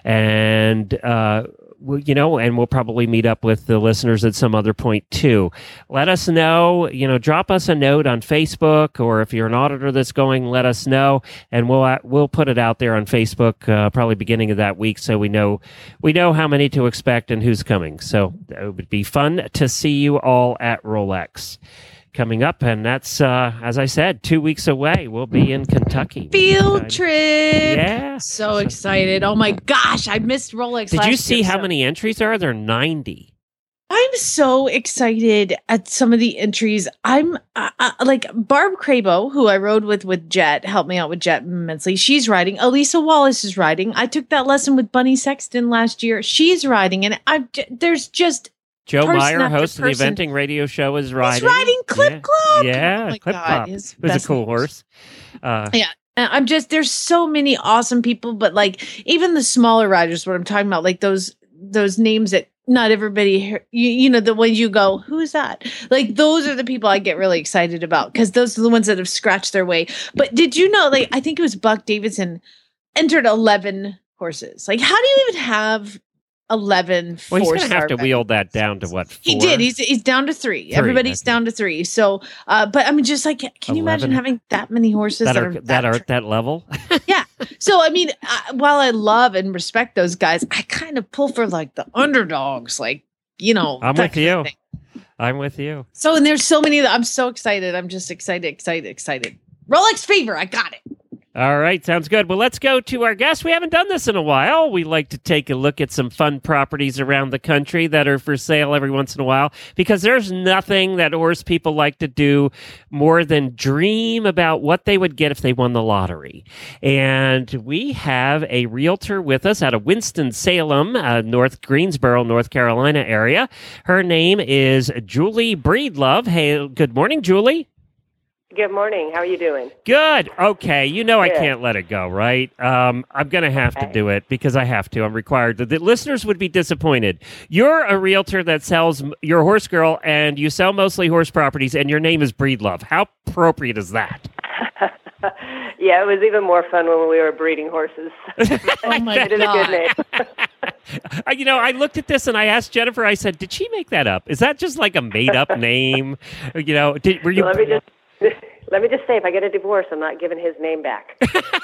And, uh, we- you know, and we'll probably meet up with the listeners at some other point too. Let us know, you know, drop us a note on Facebook, or if you're an auditor that's going, let us know, and we'll uh, we'll put it out there on Facebook uh, probably beginning of that week, so we know we know how many to expect and who's coming. So it would be fun to see you all at Rolex coming up, and that's uh, as I said, two weeks away. We'll be in Kentucky. Field trip. Yeah. So excited. Oh my gosh. I missed Rolex. Did last you see year, how so- many entries there are? There are ninety. I'm so excited at some of the entries. I'm uh, uh, like Barb Crabo, who I rode with with Jet, helped me out with Jet immensely. She's riding. Elisa Wallace is riding. I took that lesson with Bunny Sexton last year. She's riding, and I there's just Joe person Meyer, after host of the person. Eventing Radio Show, is he's riding. riding Clip yeah. Clop. Yeah, Oh my Clip God, Clop. his It was a best cool horse. horse. Uh, Yeah. And I'm just, there's so many awesome people, but like even the smaller riders, what I'm talking about, like those, those names that not everybody, hear- you, you know, the ones you go, who's that? Like those are the people I get really excited about because those are the ones that have scratched their way. But did you know, like, I think it was Buck Davidson entered eleven horses. Like, how do you even have eleven well, he's going to four-star have to veterans? wheel that down to what? Four? He did. He's he's down to three. Three, Everybody's okay. down to three. So, uh, but I mean, just like, can you imagine eleven having that many horses that that, are are that are tra- at that level. yeah. So, I mean, uh, while I love and respect those guys, I kind of pull for like the underdogs, like, you know. I'm that with kind of you. thing. I'm with you. So, and there's so many that I'm so excited. I'm just excited, excited, excited. Rolex Fever. I got it. All right, sounds good. Well, let's go to our guest. We haven't done this in a while. We like to take a look at some fun properties around the country that are for sale every once in a while, because there's nothing that horse people like to do more than dream about what they would get if they won the lottery. And we have a realtor with us out of Winston-Salem, uh, North Greensboro, North Carolina area. Her name is Julie Breedlove. Hey, good morning, Julie. Good morning. How are you doing? Good. Okay. You know I Good. can't let it go, right? Um, I'm going to have to Okay. do it because I have to. I'm required to. The listeners would be disappointed. You're a realtor that sells, you're a horse girl, and you sell mostly horse properties, and your name is Breedlove. How appropriate is that? Yeah, it was even more fun when we were breeding horses. Oh my It is a God. good name. I- you know, I looked at this and I asked Jennifer, I said, did she make that up? Is that just like a made up name? You know, did, were you. Let me just let me just say, if I get a divorce, I'm not giving his name back.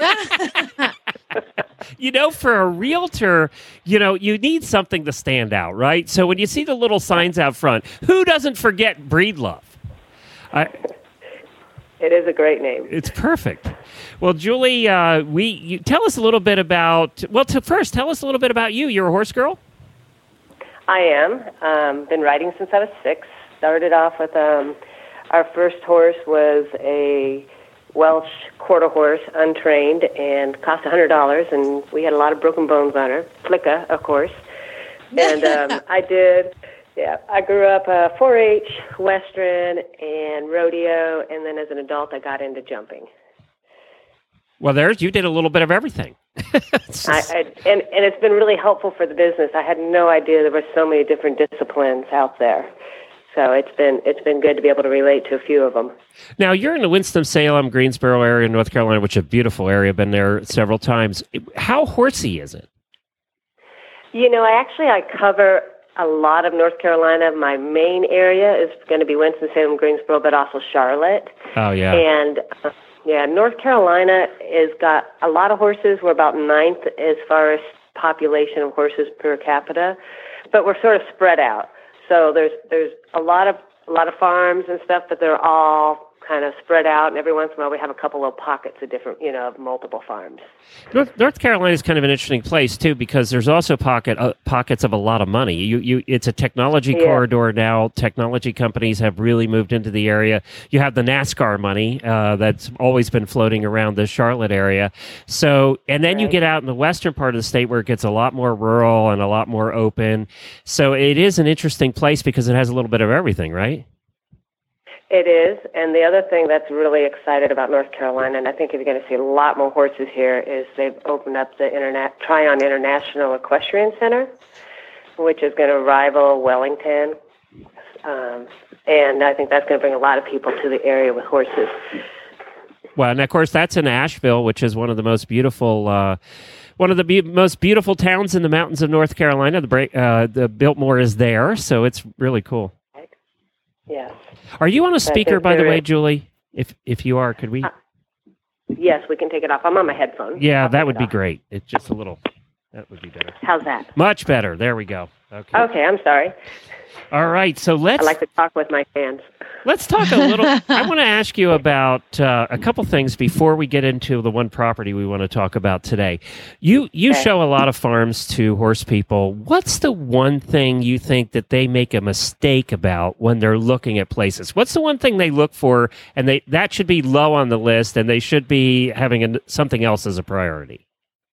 You know, for a realtor, you know, you need something to stand out, right? So when you see the little signs out front, who doesn't forget Breedlove? I, It is a great name. it's perfect. Well, Julie, uh, we you, tell us a little bit about. Well, to first, tell us a little bit about you. You're a horse girl. I am. Um, been riding since I was six. Started off with um, our first horse was a Welsh quarter horse, untrained, and cost one hundred dollars, and we had a lot of broken bones on her. Flicka, of course. And um, I did, yeah, I grew up uh, four H, Western, and rodeo, and then as an adult, I got into jumping. Well, there's you did a little bit of everything. I, I, and, and it's been really helpful for the business. I had no idea there were so many different disciplines out there. So it's been it's been good to be able to relate to a few of them. Now, you're in the Winston-Salem, Greensboro area in North Carolina, which is a beautiful area. Been there several times. How horsey is it? You know, I actually I cover a lot of North Carolina. My main area is going to be Winston-Salem, Greensboro, but also Charlotte. Oh, yeah. And, uh, yeah, North Carolina has got a lot of horses. We're about ninth as far as population of horses per capita, but we're sort of spread out. So there's there's a lot of a lot of farms and stuff, but they're all kind of spread out. And every once in a while, we have a couple of pockets of different, you know, of multiple farms. North, North Carolina is kind of an interesting place too, because there's also pocket uh, pockets of a lot of money. You you, it's a technology Yeah. corridor now. Technology companies have really moved into the area. You have the NASCAR money uh, that's always been floating around the Charlotte area. So, and then you Right. get out in the western part of the state where it gets a lot more rural and a lot more open. So it is an interesting place because it has a little bit of everything, right? It is, and the other thing that's really excited about North Carolina, and I think you're going to see a lot more horses here, is they've opened up the internet Tryon International Equestrian Center, which is going to rival Wellington, um, and I think that's going to bring a lot of people to the area with horses. Well, and of course, that's in Asheville, which is one of the most beautiful, uh, one of the be- most beautiful towns in the mountains of North Carolina. The break, uh, the Biltmore is there, so it's really cool. Yes. Are you on a speaker, think by the there way, is. Julie? If if you are, could we? Uh, Yes, we can take it off. I'm on my headphones. yeah, I'll that take would it be off. great. It's just a little. That would be better. How's that? Much better. There we go. Okay. Okay, I'm sorry. All right. So let's I like to talk with my hands. let's talk a little. I want to ask you about uh, a couple things before we get into the one property we want to talk about today. You you Okay. show a lot of farms to horse people. What's the one thing you think that they make a mistake about when they're looking at places? What's the one thing they look for, and they that should be low on the list, and they should be having a, something else as a priority?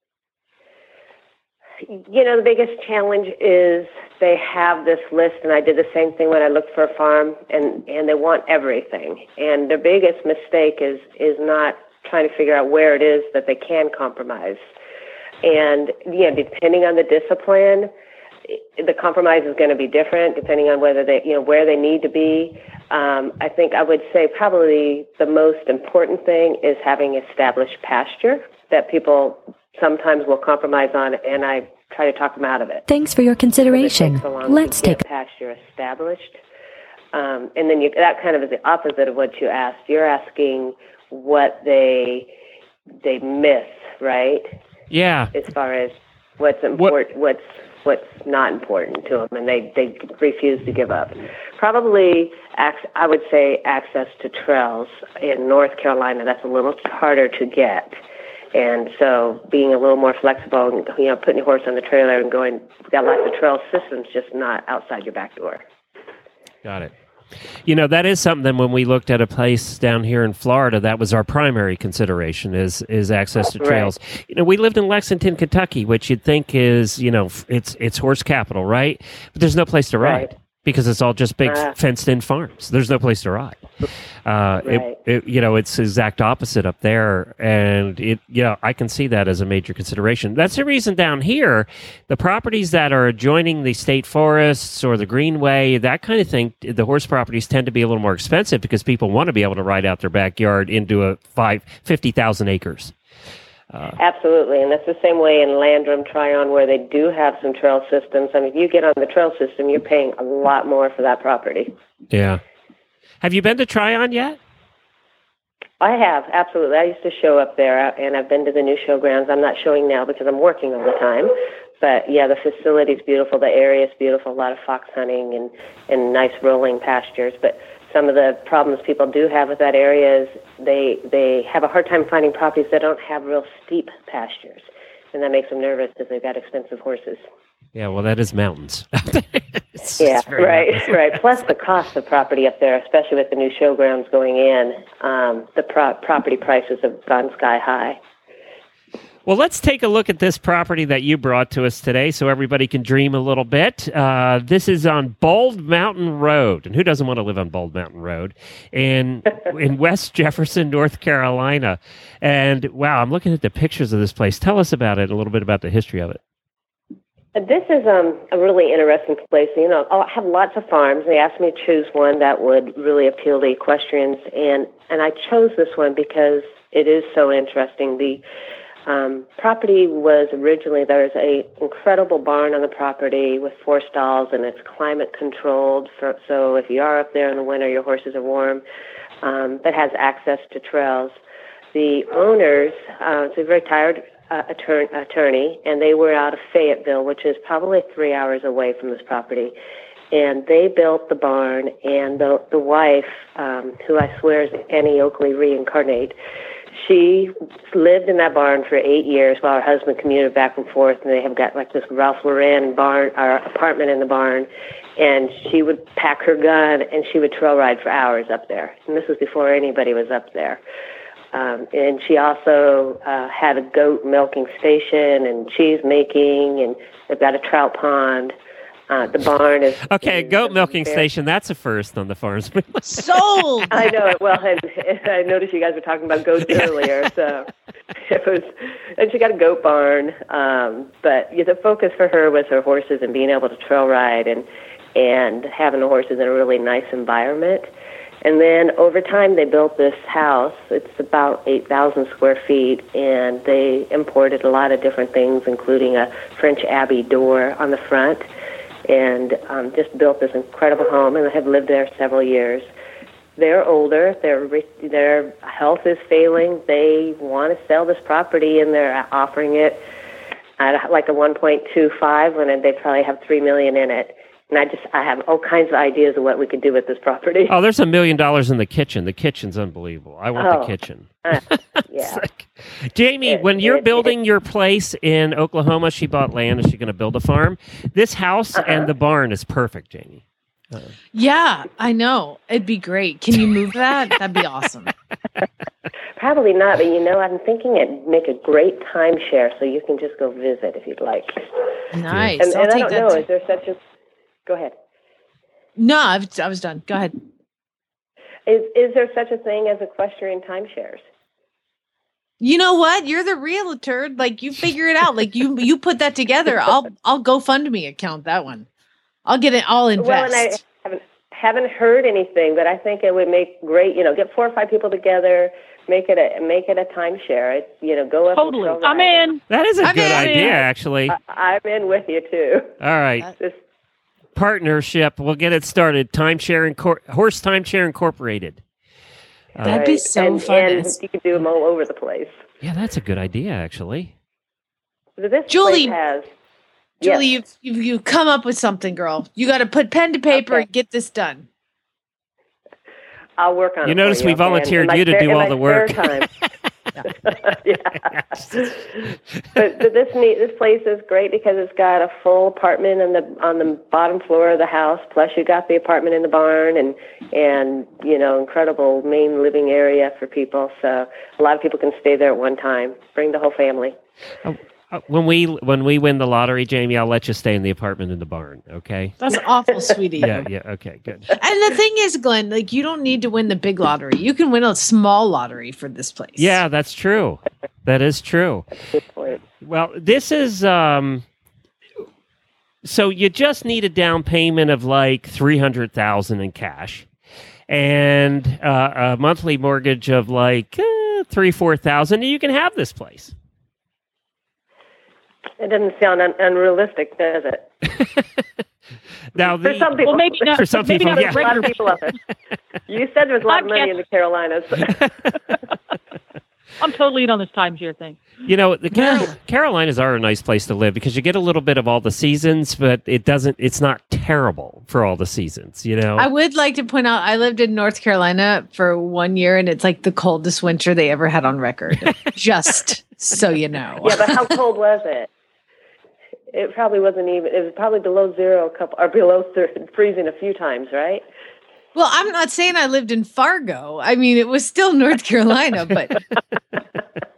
You know, the biggest challenge is they have this list, and I did the same thing when I looked for a farm, and, and they want everything. And the biggest mistake is is not trying to figure out where it is that they can compromise. And, you know, depending on the discipline, the compromise is going to be different depending on whether they, you know, where they need to be. Um, I think I would say probably the most important thing is having established pasture that people sometimes will compromise on, and I try to talk them out of it. Thanks for your consideration. It takes so long Let's to get take pasture established. Um, and then you, that kind of is the opposite of what you asked. You're asking what they they miss, right? Yeah. As far as what's important, what's what's not important to them, and they, they refuse to give up. Probably, ac- I would say access to trails in North Carolina, that's a little harder to get. And so being a little more flexible, and, you know, putting your horse on the trailer and going, we've got lots of trail systems, just not outside your back door. Got it. You know, that is something that when we looked at a place down here in Florida, that was our primary consideration is is access to Right. trails. You know, we lived in Lexington, Kentucky, which you'd think is, you know, f- it's it's horse capital, right? But there's no place to ride. Right. Because it's all just big Uh. fenced-in farms. There's no place to ride. Uh, Right. it, it, you know, it's the exact opposite up there, and it, you know, I can see that as a major consideration. That's the reason down here, the properties that are adjoining the state forests or the greenway, that kind of thing, the horse properties tend to be a little more expensive because people want to be able to ride out their backyard into a five fifty thousand acres. Absolutely, and that's the same way in Landrum, Tryon, where they do have some trail systems. I mean, if you get on the trail system, you're paying a lot more for that property. Yeah. Have you been to Tryon yet? I have, absolutely. I used to show up there, and I've been to the new showgrounds. I'm not showing now because I'm working all the time. But, yeah, the facility's beautiful. The area's beautiful, a lot of fox hunting and, and nice rolling pastures. But some of the problems people do have with that area is they they have a hard time finding properties that don't have real steep pastures. And that makes them nervous because they've got expensive horses. Yeah, well, that is mountains. It's- Yeah, it's very right, mountainous. right. Plus the cost of property up there, especially with the new showgrounds going in, um, the pro- property prices have gone sky high. Well, let's take a look at this property that you brought to us today so everybody can dream a little bit. Uh, this is on Bald Mountain Road. And who doesn't want to live on Bald Mountain Road? In, in West Jefferson, North Carolina. And wow, I'm looking at the pictures of this place. Tell us about it, a little bit about the history of it. This is um, a really interesting place. You know, I have lots of farms. They asked me to choose one that would really appeal to equestrians, and, and I chose this one because it is so interesting. The um, property was originally, there's a incredible barn on the property with four stalls, and it's climate controlled. For, so if you are up there in the winter, your horses are warm, um, but has access to trails. The owners, uh, it's a very tired uh, attorney, attorney, and they were out of Fayetteville, which is probably three hours away from this property. And they built the barn, and the the wife, um, who I swear is Annie Oakley reincarnate, she lived in that barn for eight years while her husband commuted back and forth, and they have got like this Ralph Lauren barn or apartment in the barn, and she would pack her gun and she would trail ride for hours up there. And this was before anybody was up there. Um, and she also uh, had a goat milking station and cheese making, and they've got a trout pond. Uh, the barn is... Okay, is, goat milking fair. station, that's a first on the farms. Sold! I know it. Well, and, and I noticed you guys were talking about goats earlier, so it was... And she got a goat barn, um, but yeah, the focus for her was her horses and being able to trail ride and, and having the horses in a really nice environment. And then over time, they built this house. It's about eight thousand square feet, and they imported a lot of different things, including a French Abbey door on the front, and um, just built this incredible home, and have lived there several years. They're older. Their their health is failing. They want to sell this property, and they're offering it at like a one point two five when they probably have three million dollars in it. And I just, I have all kinds of ideas of what we could do with this property. Oh, there's a million dollars in the kitchen. The kitchen's unbelievable. I want oh, the kitchen. Uh, yeah. Like, Jamie, It, when you're it, building it, your place in Oklahoma, she bought land and she's going to build a farm. This house uh-huh. and the barn is perfect, Jamie. Uh, Yeah, I know. It'd be great. Can you move that? That'd be awesome. Probably not, but you know, I'm thinking it'd make a great timeshare, so you can just go visit if you'd like. Nice. And, I'll and I take don't that know, too. is there such a... Go ahead. No, I've, I was done. Go ahead. Is is there such a thing as equestrian timeshares? You know what? You're the realtor. Like, you figure it out. Like, you you put that together. I'll I'll GoFundMe account that one. I'll get it. I'll invest. Well, and I haven't haven't heard anything, but I think it would make great. You know, get four or five people together, make it a make it a timeshare. It's, you know, go up. Totally. And I'm in. that is a I'm good in. idea, actually. I, I'm in with you too. All right. This, Partnership. We'll get it started. Timeshare Incor- Horse Timeshare Incorporated. Uh, That'd be right. so and, fun. And you can do them all over the place. yeah, that's a good idea, actually. So this Julie, place has. Julie, yes. you've, you've you come up with something, girl. You got to put pen to paper Okay. and get this done. I'll work on You it. notice for we okay? In- volunteered in my you to spare- do in all my the work. spare time. yeah. But, but this neat, this place is great because it's got a full apartment on the on the bottom floor of the house. Plus, you got the apartment in the barn, and and you know, incredible main living area for people. So a lot of people can stay there at one time. Bring the whole family. Uh, When we when we win the lottery, Jamie, I'll let you stay in the apartment in the barn. Okay. That's awful, sweetie. Yeah. Yeah. Okay. Good. And the thing is, Glenn, like, you don't need to win the big lottery. You can win a small lottery for this place. Yeah, that's true. That is true. Good point. Well, this is um. So you just need a down payment of like three hundred thousand in cash, and uh, a monthly mortgage of like uh, three four thousand, and you can have this place. It doesn't sound un- unrealistic, does it? Now, For the, some people, Well, maybe not. For some maybe people, not yeah. a there's a lot of regular. people out there. You said there's a lot of money in the Carolinas. I'm totally in on this timeshare thing. you know, the Carol- Carolinas are a nice place to live because you get a little bit of all the seasons, but it doesn't. It's not terrible for all the seasons. You know. I would like to point out I lived in North Carolina for one year, and it's like the coldest winter they ever had on record. Just so you know. Yeah, but how cold was it? It probably wasn't even. It was probably below zero, a couple or below th- freezing a few times, right? Well, I'm not saying I lived in Fargo. I mean, it was still North Carolina, but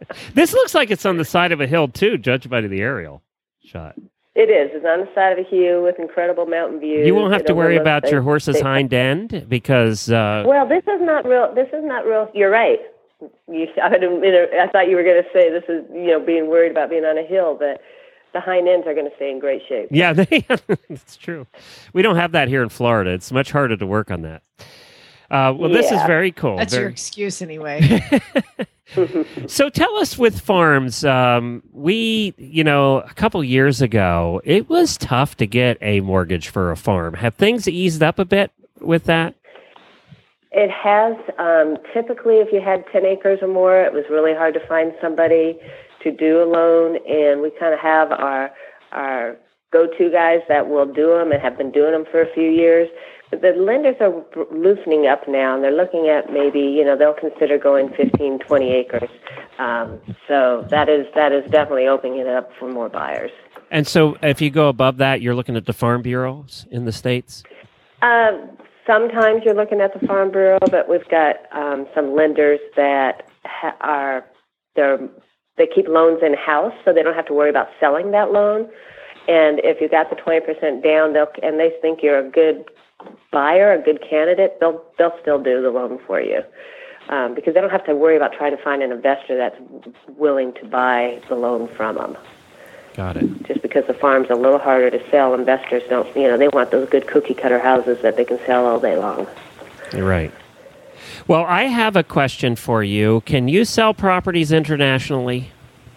This looks like it's on the side of a hill, too, judged by the aerial shot. It is. It's on the side of a hill with incredible mountain views. You won't have It to worry overlooks about your the- horse's the- hind end because... Uh, Well, this is not real. This is not real. You're right. You, I, didn't- you know, I thought you were going to say this is, you know, being worried about being on a hill, but the hind ends are going to stay in great shape. yeah, they, that's true. We don't have that here in Florida. It's much harder to work on that. Uh, well, this is Yeah. very cool. That's Very- your excuse anyway. So tell us with farms, um, we, you know, a couple years ago, it was tough to get a mortgage for a farm. Have things eased up a bit with that? It has. Um, typically, if you had ten acres or more, it was really hard to find somebody to do a loan, and we kind of have our our go-to guys that will do them and have been doing them for a few years. But the lenders are loosening up now, and they're looking at maybe, you know, they'll consider going fifteen, twenty acres. Um, so that is that is definitely opening it up for more buyers. And so if you go above that, you're looking at the farm bureaus in the States? Uh, sometimes you're looking at the Farm Bureau, but we've got um, some lenders that ha- are they're they keep loans in house, so they don't have to worry about selling that loan. And if you got the twenty percent down, they'll and they think you're a good buyer, a good candidate, they'll they'll still do the loan for you um, because they don't have to worry about trying to find an investor that's willing to buy the loan from them. Got it. Just because the farm's a little harder to sell, investors don't, you know, they want those good cookie cutter houses that they can sell all day long. You're right. Well, I have a question for you. Can you sell properties internationally?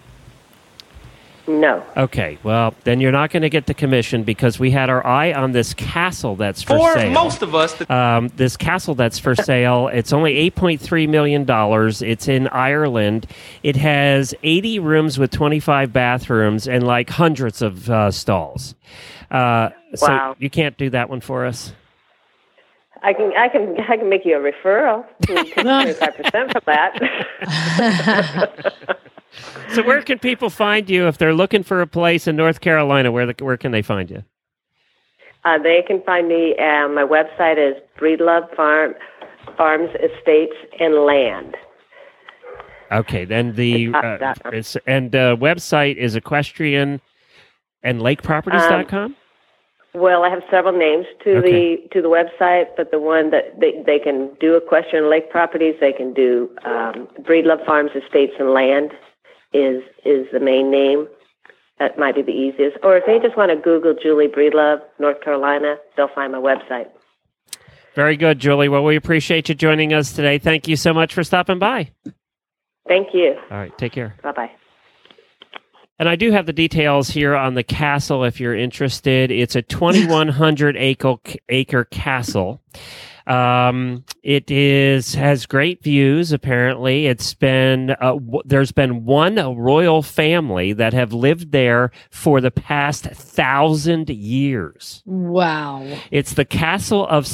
No. Okay, well, then you're not going to get the commission because we had our eye on this castle that's for, For sale. most of us, the- Um, this castle that's for sale, it's only eight point three million dollars. It's in Ireland. It has eighty rooms with twenty-five bathrooms and like hundreds of uh, stalls. Uh, so Wow. you can't do that one for us? I can, I can, I can make you a referral. You can take twenty-five percent from that. So where can people find you if they're looking for a place in North Carolina? Where the, where can they find you? Uh, they can find me. Uh, my website is Breedlove Farm, Farms, Estates, and Land. Okay, then the Uh, uh, dot com. it's, and uh, website is equestrian and lake properties dot com. Well, I have several names to Okay. the to the website, but the one that they, they can do Equestrian Lake Properties, they can do um, Breedlove Farms, Estates, and Land is is the main name. That might be the easiest. Or if they just want to Google Julie Breedlove, North Carolina, they'll find my website. Very good, Julie. Well, we appreciate you joining us today. Thank you so much for stopping by. Thank you. All right, take care. Bye-bye. And I do have the details here on the castle if you're interested. It's a twenty-one hundred acre acre castle. Um, it is has great views. Apparently, it's been uh, w- there's been one royal family that have lived there for the past thousand years. Wow. It's the castle of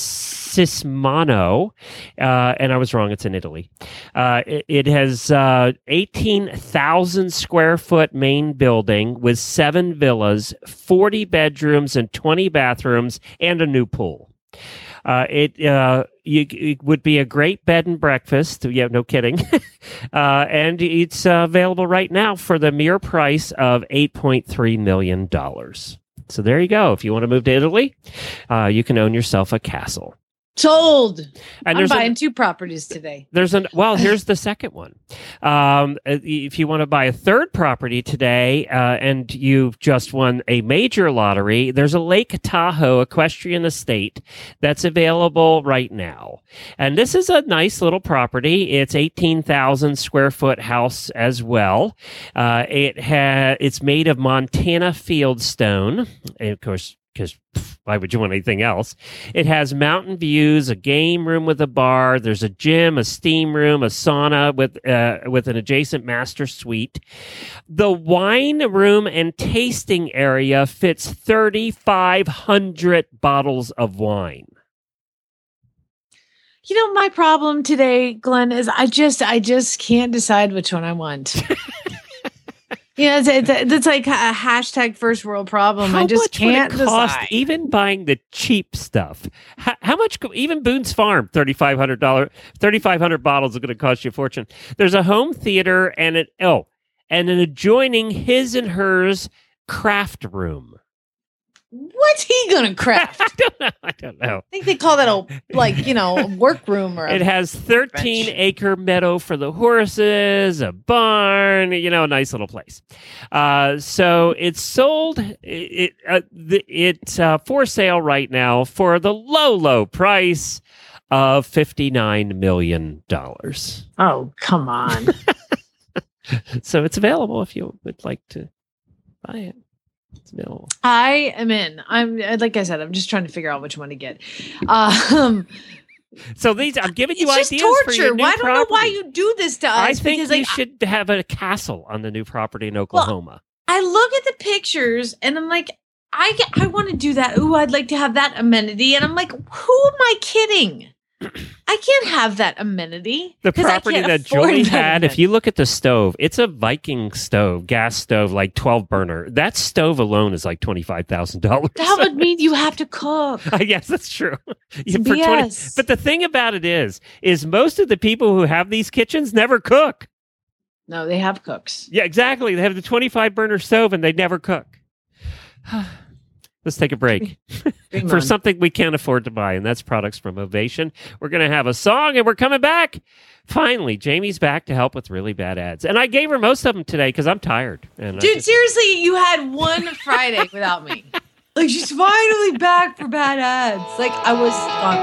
Sismano, uh, and I was wrong. It's in Italy. Uh, it, it has uh, eighteen thousand square foot main building with seven villas, forty bedrooms, and twenty bathrooms, and a new pool. Uh, it uh, you, it would be a great bed and breakfast. Yeah, no kidding. uh, and it's uh, available right now for the mere price of eight point three million dollars. So there you go. If you want to move to Italy, uh, you can own yourself a castle. Sold. And I'm there's buying a, two properties today. there's an well. Here's the second one. Um, if you want to buy a third property today, uh, and you've just won a major lottery, there's a Lake Tahoe equestrian estate that's available right now. And this is a nice little property. It's eighteen thousand square foot house as well. Uh, it ha- it's made of Montana fieldstone, and of course, because why would you want anything else? It has mountain views, a game room with a bar. There's a gym, a steam room, a sauna with uh, with an adjacent master suite. The wine room and tasting area fits thirty-five hundred bottles of wine. You know, my problem today, Glenn, is I just I just can't decide which one I want. Yeah, it's, it's, it's like a hashtag first world problem. How I just much can't would it cost, decide. even buying the cheap stuff? How, how much? co- Even Boone's Farm, thirty-five hundred dollars, thirty-five hundred bottles are going to cost you a fortune. There's a home theater and an oh, and an adjoining his and hers craft room. What's he gonna craft? I don't know. I don't know. I think they call that a like you know a workroom or. A It has thirteen bench. acre meadow for the horses, a barn, you know, a nice little place. Uh, so it's sold, it, it uh, the, it's uh, for sale right now for the low, low price of fifty-nine million dollars. Oh come on! So it's available if you would like to buy it. It's available. I am in. I'm like I said. I'm just trying to figure out which one to get. Um, So these, I'm giving you it's ideas just for your torture. new Why I don't know why property. you do this to us. I think because, you like, should have a castle on the new property in Oklahoma. I look at the pictures and I'm like, I get- I want to do that. Ooh, I'd like to have that amenity. And I'm like, who am I kidding? I can't have that amenity. The 'cause I property can't that afford Julie that had, if amenity. you look at the stove, it's a Viking stove, gas stove, like twelve burner. That stove alone is like twenty-five thousand dollars. That would mean you have to cook. Yes, that's true. It's For B twenty S. but the thing about it is, is most of the people who have these kitchens never cook. No, they have cooks. Yeah, exactly. They have the twenty-five burner stove and they never cook. Let's take a break Big for man. something we can't afford to buy, and that's products from Ovation. We're going to have a song, and we're coming back. Finally, Jamie's back to help with really bad ads. And I gave her most of them today because I'm tired. And I Dude, just- seriously, you had one Friday without me. Like, she's finally back for bad ads. Like, I was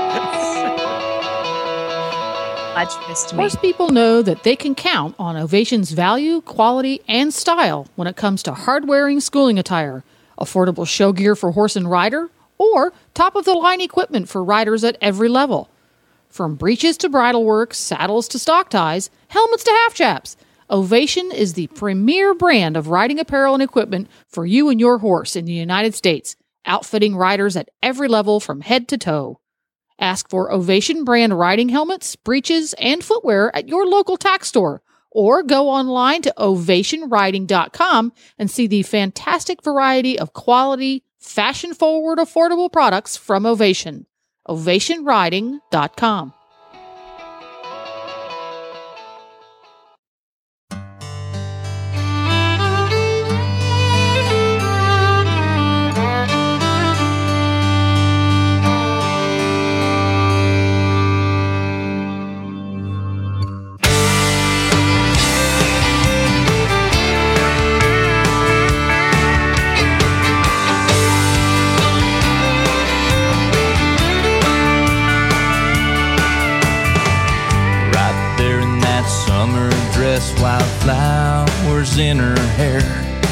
glad you missed me. Most people know that they can count on Ovation's value, quality, and style when it comes to hard-wearing schooling attire, affordable show gear for horse and rider, or top-of-the-line equipment for riders at every level. From breeches to bridle work, saddles to stock ties, helmets to half chaps, Ovation is the premier brand of riding apparel and equipment for you and your horse in the United States, outfitting riders at every level from head to toe. Ask for Ovation brand riding helmets, breeches, and footwear at your local tack store, or go online to ovation riding dot com and see the fantastic variety of quality, fashion-forward, affordable products from Ovation. ovation riding dot com. Right there in that summer dress, wildflowers in her hair.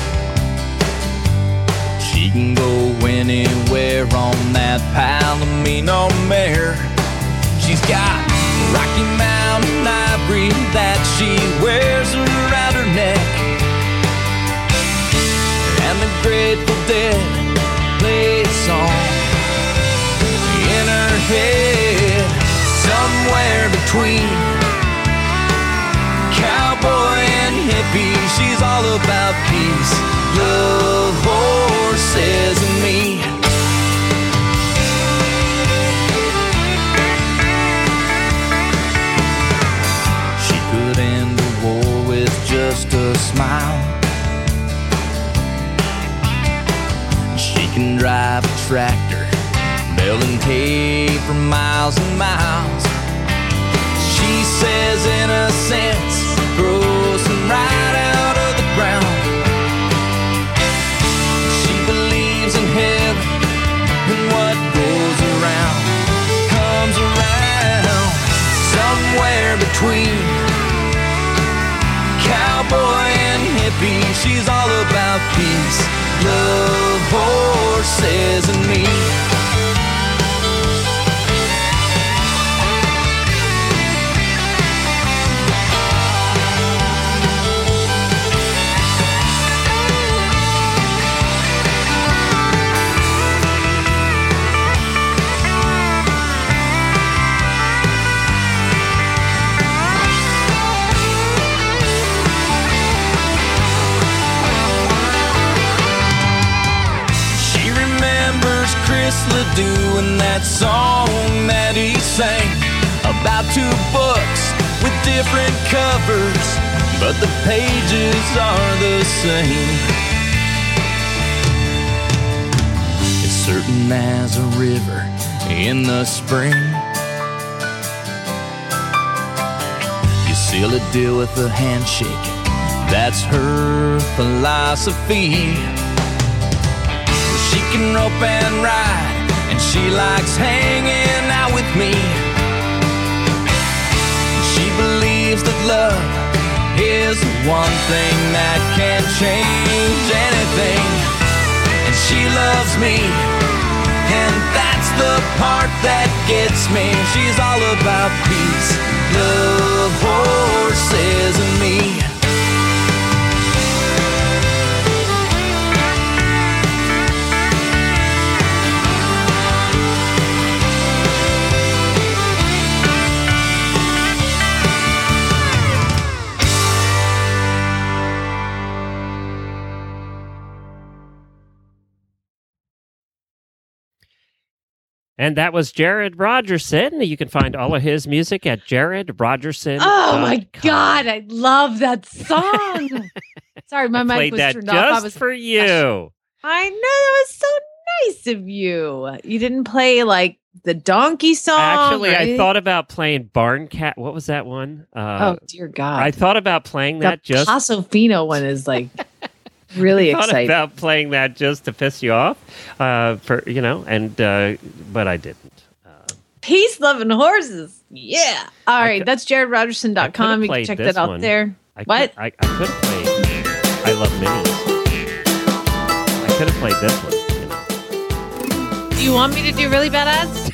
She can go anywhere on that Palomino mare. She's got Rocky Mountain ivory that she wears around her neck, and the Grateful Dead play a song in her head. Somewhere between cowboy and hippie, she's all about peace, love, horses, and me. She could end a war with just a smile. She can drive a tractor, baling hay for miles and miles. She says innocence grows right out of the ground. She believes in heaven, and what goes around comes around. Somewhere between cowboy and hippie, she's all about peace, love, horses, and me. Whistler doing that song that he sang about two books with different covers, but the pages are the same. It's certain as a river in the spring. You seal a deal with a handshake, that's her philosophy. She can rope and ride, and she likes hanging out with me. She believes that love is the one thing that can change anything. And she loves me, and that's the part that gets me. She's all about peace, love, horses, and me. And that was Jared Rogerson. You can find all of his music at jared rogerson dot com. Oh my God, I love that song. Sorry, my mic Played was that turned just off. I was for you. I know, that was so nice of you. You didn't play like the donkey song. Actually, or I anything? thought about playing Barn Cat. What was that one? Uh, Oh dear God! I thought about playing that the just. Paso Fino one is like really I thought exciting. about playing that just to piss you off, uh, for you know, and uh, but I didn't. Peace, love, and horses. Yeah. All I right, could- that's jared rogerson dot com. You can played check this that out one. there. I What? Could, I, I could have played. I love minis. I could have played this one. You know. Do you want me to do really bad ads?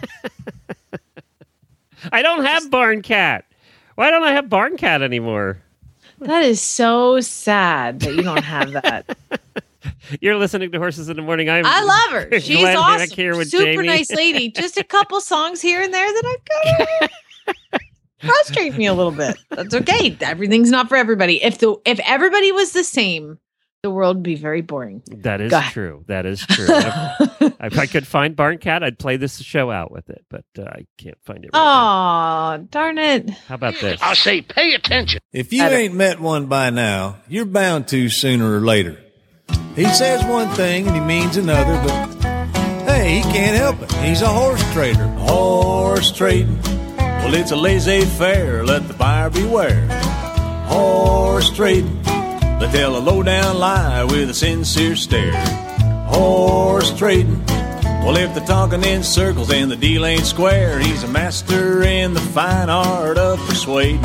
I don't have Barn Cat. Why don't I have Barn Cat anymore? That is so sad that you don't have that. You're listening to Horses in the Morning. I'm I love her. She's Glenn awesome. Hannock here with Super Jamie. nice lady. Just a couple songs here and there that I kind of frustrate me a little bit. That's okay. Everything's not for everybody. If the if everybody was the same, the world would be very boring. That is Go ahead. true. That is true. if, if I could find Barn Cat, I'd play this show out with it, but uh, I can't find it right now. Oh, darn it. How about this? I say pay attention. If you Better. ain't met one by now, you're bound to sooner or later. He says one thing and he means another, but hey, he can't help it. He's a horse trader. Horse trading. Well, it's a laissez-faire. Let the buyer beware. Horse trading. They tell a low-down lie with a sincere stare. Horse trading. Well, if they're talking in circles and the deal ain't square, he's a master in the fine art of persuading.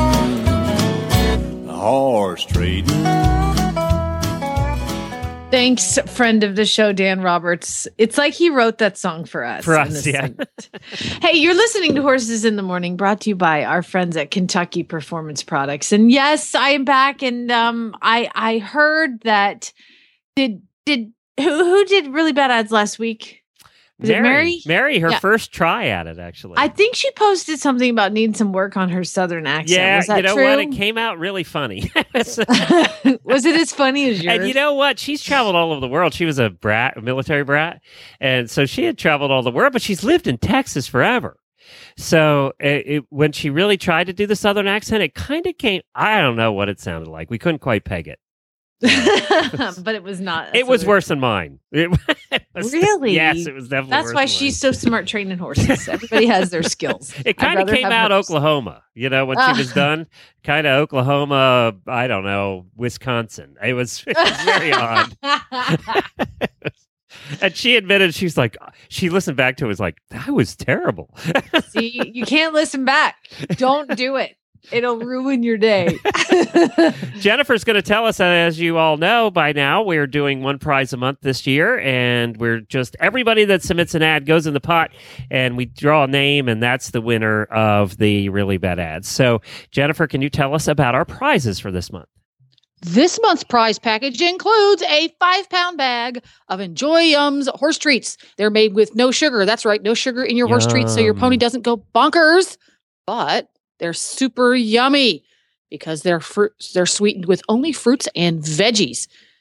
Horse trading. Thanks, friend of the show, Dan Roberts. It's like he wrote that song for us. For in us, this yeah. segment. Hey, you're listening to Horses in the Morning, brought to you by our friends at Kentucky Performance Products. And yes, I am back, and um, I I heard that did did who who did really bad ads last week? Was it Mary? Mary, her Yeah. first try at it, actually. I think she posted something about needing some work on her Southern accent. yeah, Was that you know true? what? It came out really funny. Was it as funny as yours? And you know what? She's traveled all over the world. She was a brat, a military brat. And so she had traveled all the world, but she's lived in Texas forever. So it, it, when she really tried to do the Southern accent, it kind of came, I don't know what it sounded like. We couldn't quite peg it. But it was not. It was worse than mine. It, it was, Really? Yes, it was definitely That's worse why than she's mine. so smart training horses. Everybody has their skills. It I'd kind of rather came have out hers. Oklahoma, you know, when Ah. she was done. Kind of Oklahoma, I don't know, Wisconsin. It was, it was very odd. And she admitted, she's like, she listened back to it, was like, that was terrible. See, you can't listen back. Don't do it. It'll ruin your day. Jennifer's going to tell us, as you all know by now, we're doing one prize a month this year, and we're just, everybody that submits an ad goes in the pot, and we draw a name, and that's the winner of the really bad ads. So, Jennifer, can you tell us about our prizes for this month? This month's prize package includes a five-pound bag of Enjoy Yums horse treats. They're made with no sugar. That's right, no sugar in your horse treats, so your Yum. pony doesn't go bonkers. But they're super yummy because they're fruits. They're sweetened with only fruits and veggies.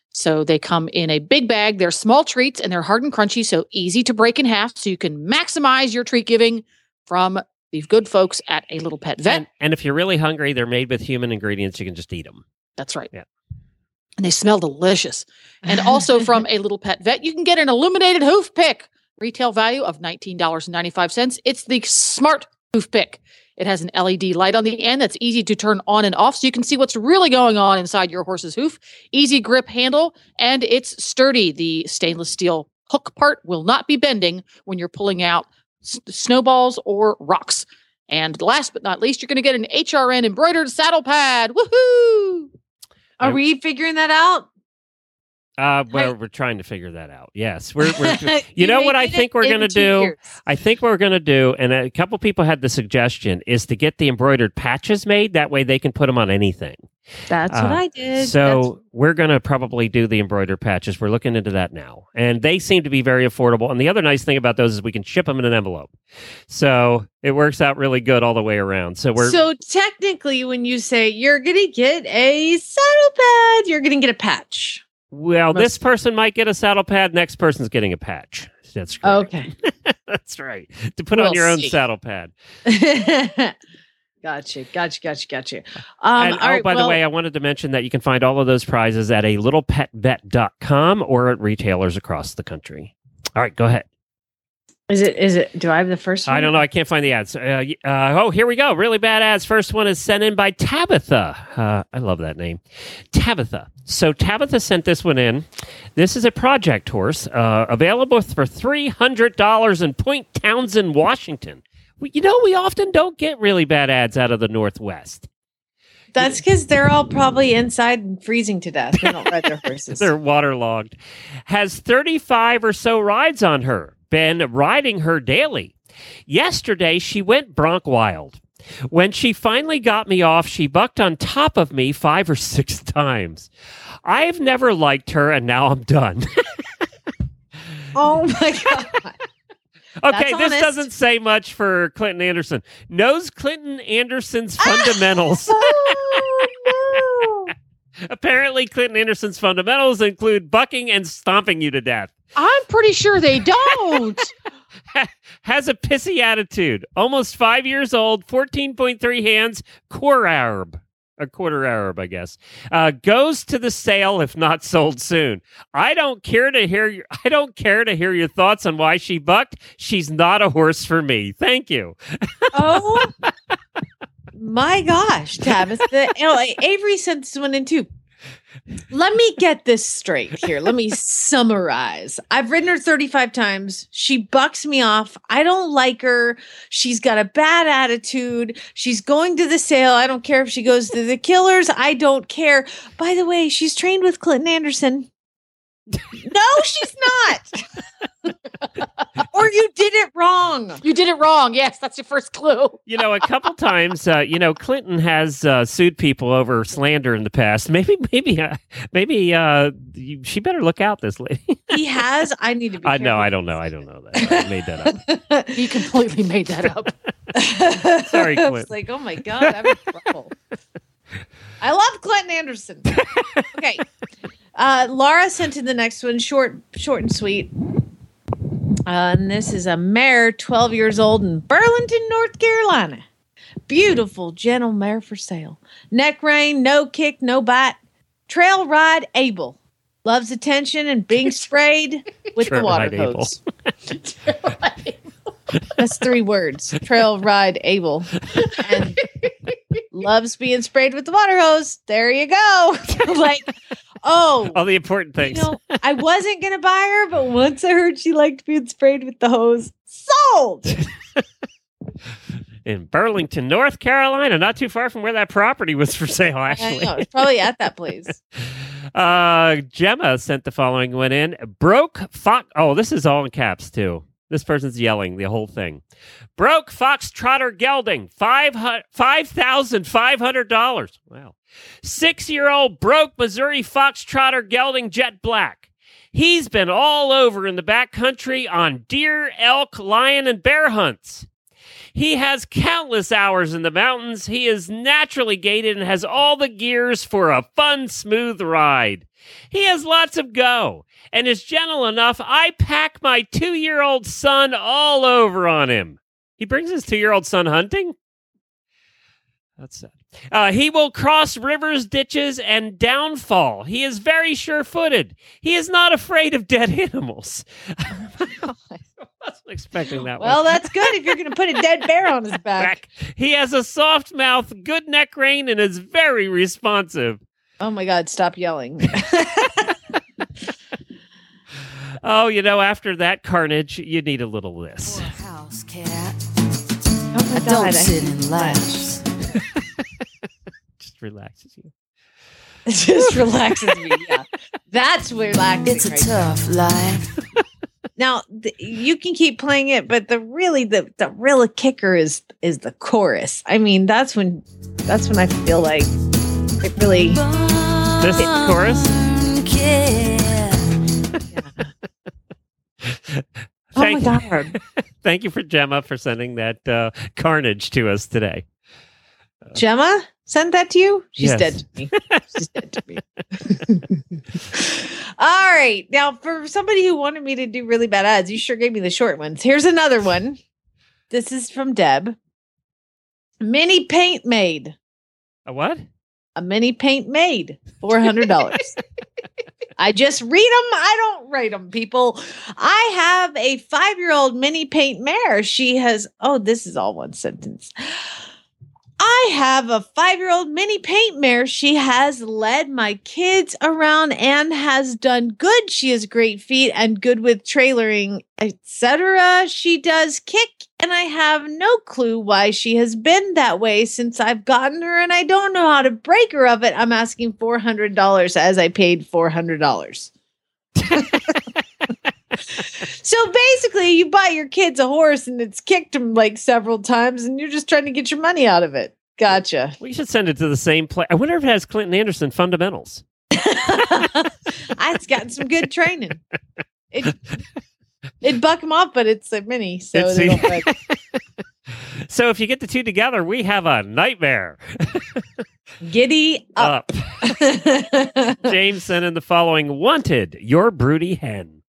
So they come in a big bag. They're small treats and they're hard and crunchy, so easy to break in half so you can maximize your treat giving from these good folks at A Little Pet Vet. And, and if you're really hungry, they're made with human ingredients. You can just eat them. That's right. Yeah. And they smell delicious. And also from A Little Pet Vet, you can get an illuminated hoof pick. Retail value of nineteen dollars and ninety-five cents. It's the smart hoof pick. It has an L E D light on the end that's easy to turn on and off so you can see what's really going on inside your horse's hoof. Easy grip handle, and it's sturdy. The stainless steel hook part will not be bending when you're pulling out s- snowballs or rocks. And last but not least, you're going to get an H R N embroidered saddle pad. Woohoo! Are we figuring that out? Uh, well, we're trying to figure that out. Yes, we're. we're you, You know what may I get think it we're in going to two do? years. I think we're going to do, and a couple people had the suggestion is to get the embroidered patches made. That way, they can put them on anything. That's Uh, what I did. So we're going to probably do the embroidered patches. We're looking into that now, and they seem to be very affordable. And the other nice thing about those is we can ship them in an envelope, so it works out really good all the way around. So we're So technically, when you say you're going to get a saddle pad, you're going to get a patch. well. Most- This person might get a saddle pad. Next person's getting a patch. That's correct. Okay. That's right. To put on We'll your own see. saddle pad. Gotcha, gotcha, gotcha, gotcha. Um, And, all oh, right, by well, the way, I wanted to mention that you can find all of those prizes at a little pet vet dot com or at retailers across the country. All right, go ahead. is it? Is it? Do I have the first one? I don't know. I can't find the ads. Uh, y- uh, oh, here we go. Really bad ads. First one is sent in by Tabitha. Uh, I love that name. Tabitha. So Tabitha sent this one in. This is a project horse uh, available for three hundred dollars in Point Townsend, Washington. We, you know, we often don't get really bad ads out of the Northwest. That's because they're all probably inside and freezing to death. They don't ride their horses. They're waterlogged. Has thirty-five or so rides on her. Been riding her daily. Yesterday, she went bronc wild. When she finally got me off, she bucked on top of me five or six times. I've never liked her, and now I'm done. Oh my god. Okay, That's this honest. doesn't say much for Clinton Anderson. Knows Clinton Anderson's fundamentals. Oh no. Apparently, Clinton Anderson's fundamentals include bucking and stomping you to death. I'm pretty sure they don't. Has a pissy attitude. Almost five years old, fourteen point three hands, quarter Arab. A quarter Arab, I guess. Uh, goes to the sale if not sold soon. I don't care to hear your, I don't care to hear your thoughts on why she bucked. She's not a horse for me. Thank you. Oh my gosh, Tabitha. You know, Avery sent this one in too. Let me get this straight here. Let me summarize. I've ridden her thirty-five times. She bucks me off. I don't like her. She's got a bad attitude. She's going to the sale. I don't care if she goes to the Killers. I don't care. By the way, she's trained with Clinton Anderson. No, she's not. Or you did it wrong. You did it wrong. Yes, that's your first clue. You know, a couple times, uh, you know, Clinton has uh, sued people over slander in the past. Maybe, maybe, uh, maybe uh, you, she better look out, this lady. He has. I need to be. I know. careful. I don't know. I don't know that. I made that up. He completely made that up. Sorry, I Clint. was like, oh my god, I'm in trouble. I love Clinton Anderson. Okay, uh, Laura sent in the next one, short, short and sweet. Uh, and this is a mare, twelve years old in Burlington, North Carolina. Beautiful, gentle mare for sale. Neck rein, no kick, no bite. Trail ride able. Loves attention and being sprayed with Trail the water ride able. hose. That's three words. Trail ride able. And loves being sprayed with the water hose. There you go. Like, oh, All the important you things. know, I wasn't going to buy her, but once I heard she liked being sprayed with the hose, sold. In Burlington, North Carolina, not too far from where that property was for sale, I actually. know. It's probably at that place. Uh, Gemma sent the following one in. Broke fox. Oh, this is all in caps, too. This person's yelling the whole thing. Broke Foxtrotter gelding, five thousand five hundred dollars. Wow. Six-year-old broke Missouri Foxtrotter gelding jet black. He's been all over in the backcountry on deer, elk, lion, and bear hunts. He has countless hours in the mountains. He is naturally gaited and has all the gears for a fun, smooth ride. He has lots of go and is gentle enough I pack my two-year-old son all over on him. He brings his two-year-old son hunting? That's sad. Uh, he will cross rivers, ditches, and downfall. He is very sure-footed. He is not afraid of dead animals. I wasn't expecting that Well, one. that's good if you're going to put a dead bear on his back. He has a soft mouth, good neck rein, and is very responsive. Oh my God, stop yelling. Oh, you know, after that carnage, you need a little of this. House cat. Oh my I God, don't I sit hate in laps. Just relaxes you. It just relaxes me. Yeah, that's relaxing. It's a right tough life. Now, th- you can keep playing it, but the really the the real kicker is is the chorus. I mean, that's when that's when I feel like it really. This chorus? Yeah. Oh my Thank, God, thank you for Gemma for sending that uh, carnage to us today. Gemma sent that to you. She's Yes. dead to me. She's dead to me. All right, now for somebody who wanted me to do really bad ads, you sure gave me the short ones. Here's another one. This is from Deb. Mini paint made. A what? A mini paint made. four hundred dollars. I just read them. I don't write them, people. I have a five-year-old mini paint mare. She has, oh, this is all one sentence. I have a five-year-old mini paint mare. She has led my kids around and has done good. She has great feet and good with trailering, et cetera. She does kick, and I have no clue why she has been that way since I've gotten her, and I don't know how to break her of it. I'm asking four hundred dollars as I paid four hundred dollars. So basically, you buy your kids a horse and it's kicked them like several times, and you're just trying to get your money out of it. Gotcha. We should send it to the same place. I wonder if it has Clinton Anderson fundamentals. I've gotten some good training. It it buck them off, but it's a mini, so It's- they don't break. So if you get the two together, we have a nightmare. Giddy up. Up. James sent in the following: Wanted, your broody hen.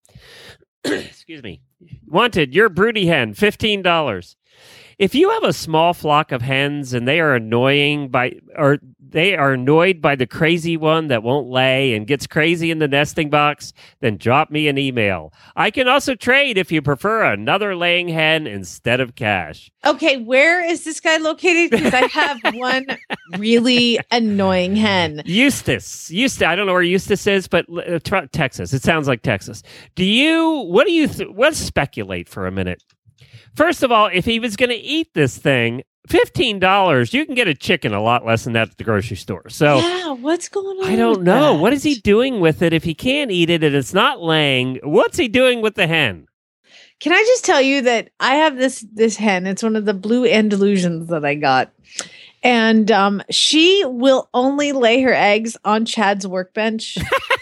Excuse me. Wanted, your broody hen, fifteen dollars. If you have a small flock of hens and they are annoying by, or they are annoyed by the crazy one that won't lay and gets crazy in the nesting box, then drop me an email. I can also trade if you prefer another laying hen instead of cash. Okay, where is this guy located? Because I have one really annoying hen. Eustace, Eustace. I don't know where Eustace is, but uh, tr- Texas. It sounds like Texas. Do you? What do you? Th- let's speculate for a minute. First of all, if he was going to eat this thing, fifteen dollars, you can get a chicken a lot less than that at the grocery store. So Yeah, what's going on? I don't with know. that? What is he doing with it if he can't eat it and it's not laying? What's he doing with the hen? Can I just tell you that I have this this hen? It's one of the blue Andalusians that I got. And um, she will only lay her eggs on Chad's workbench.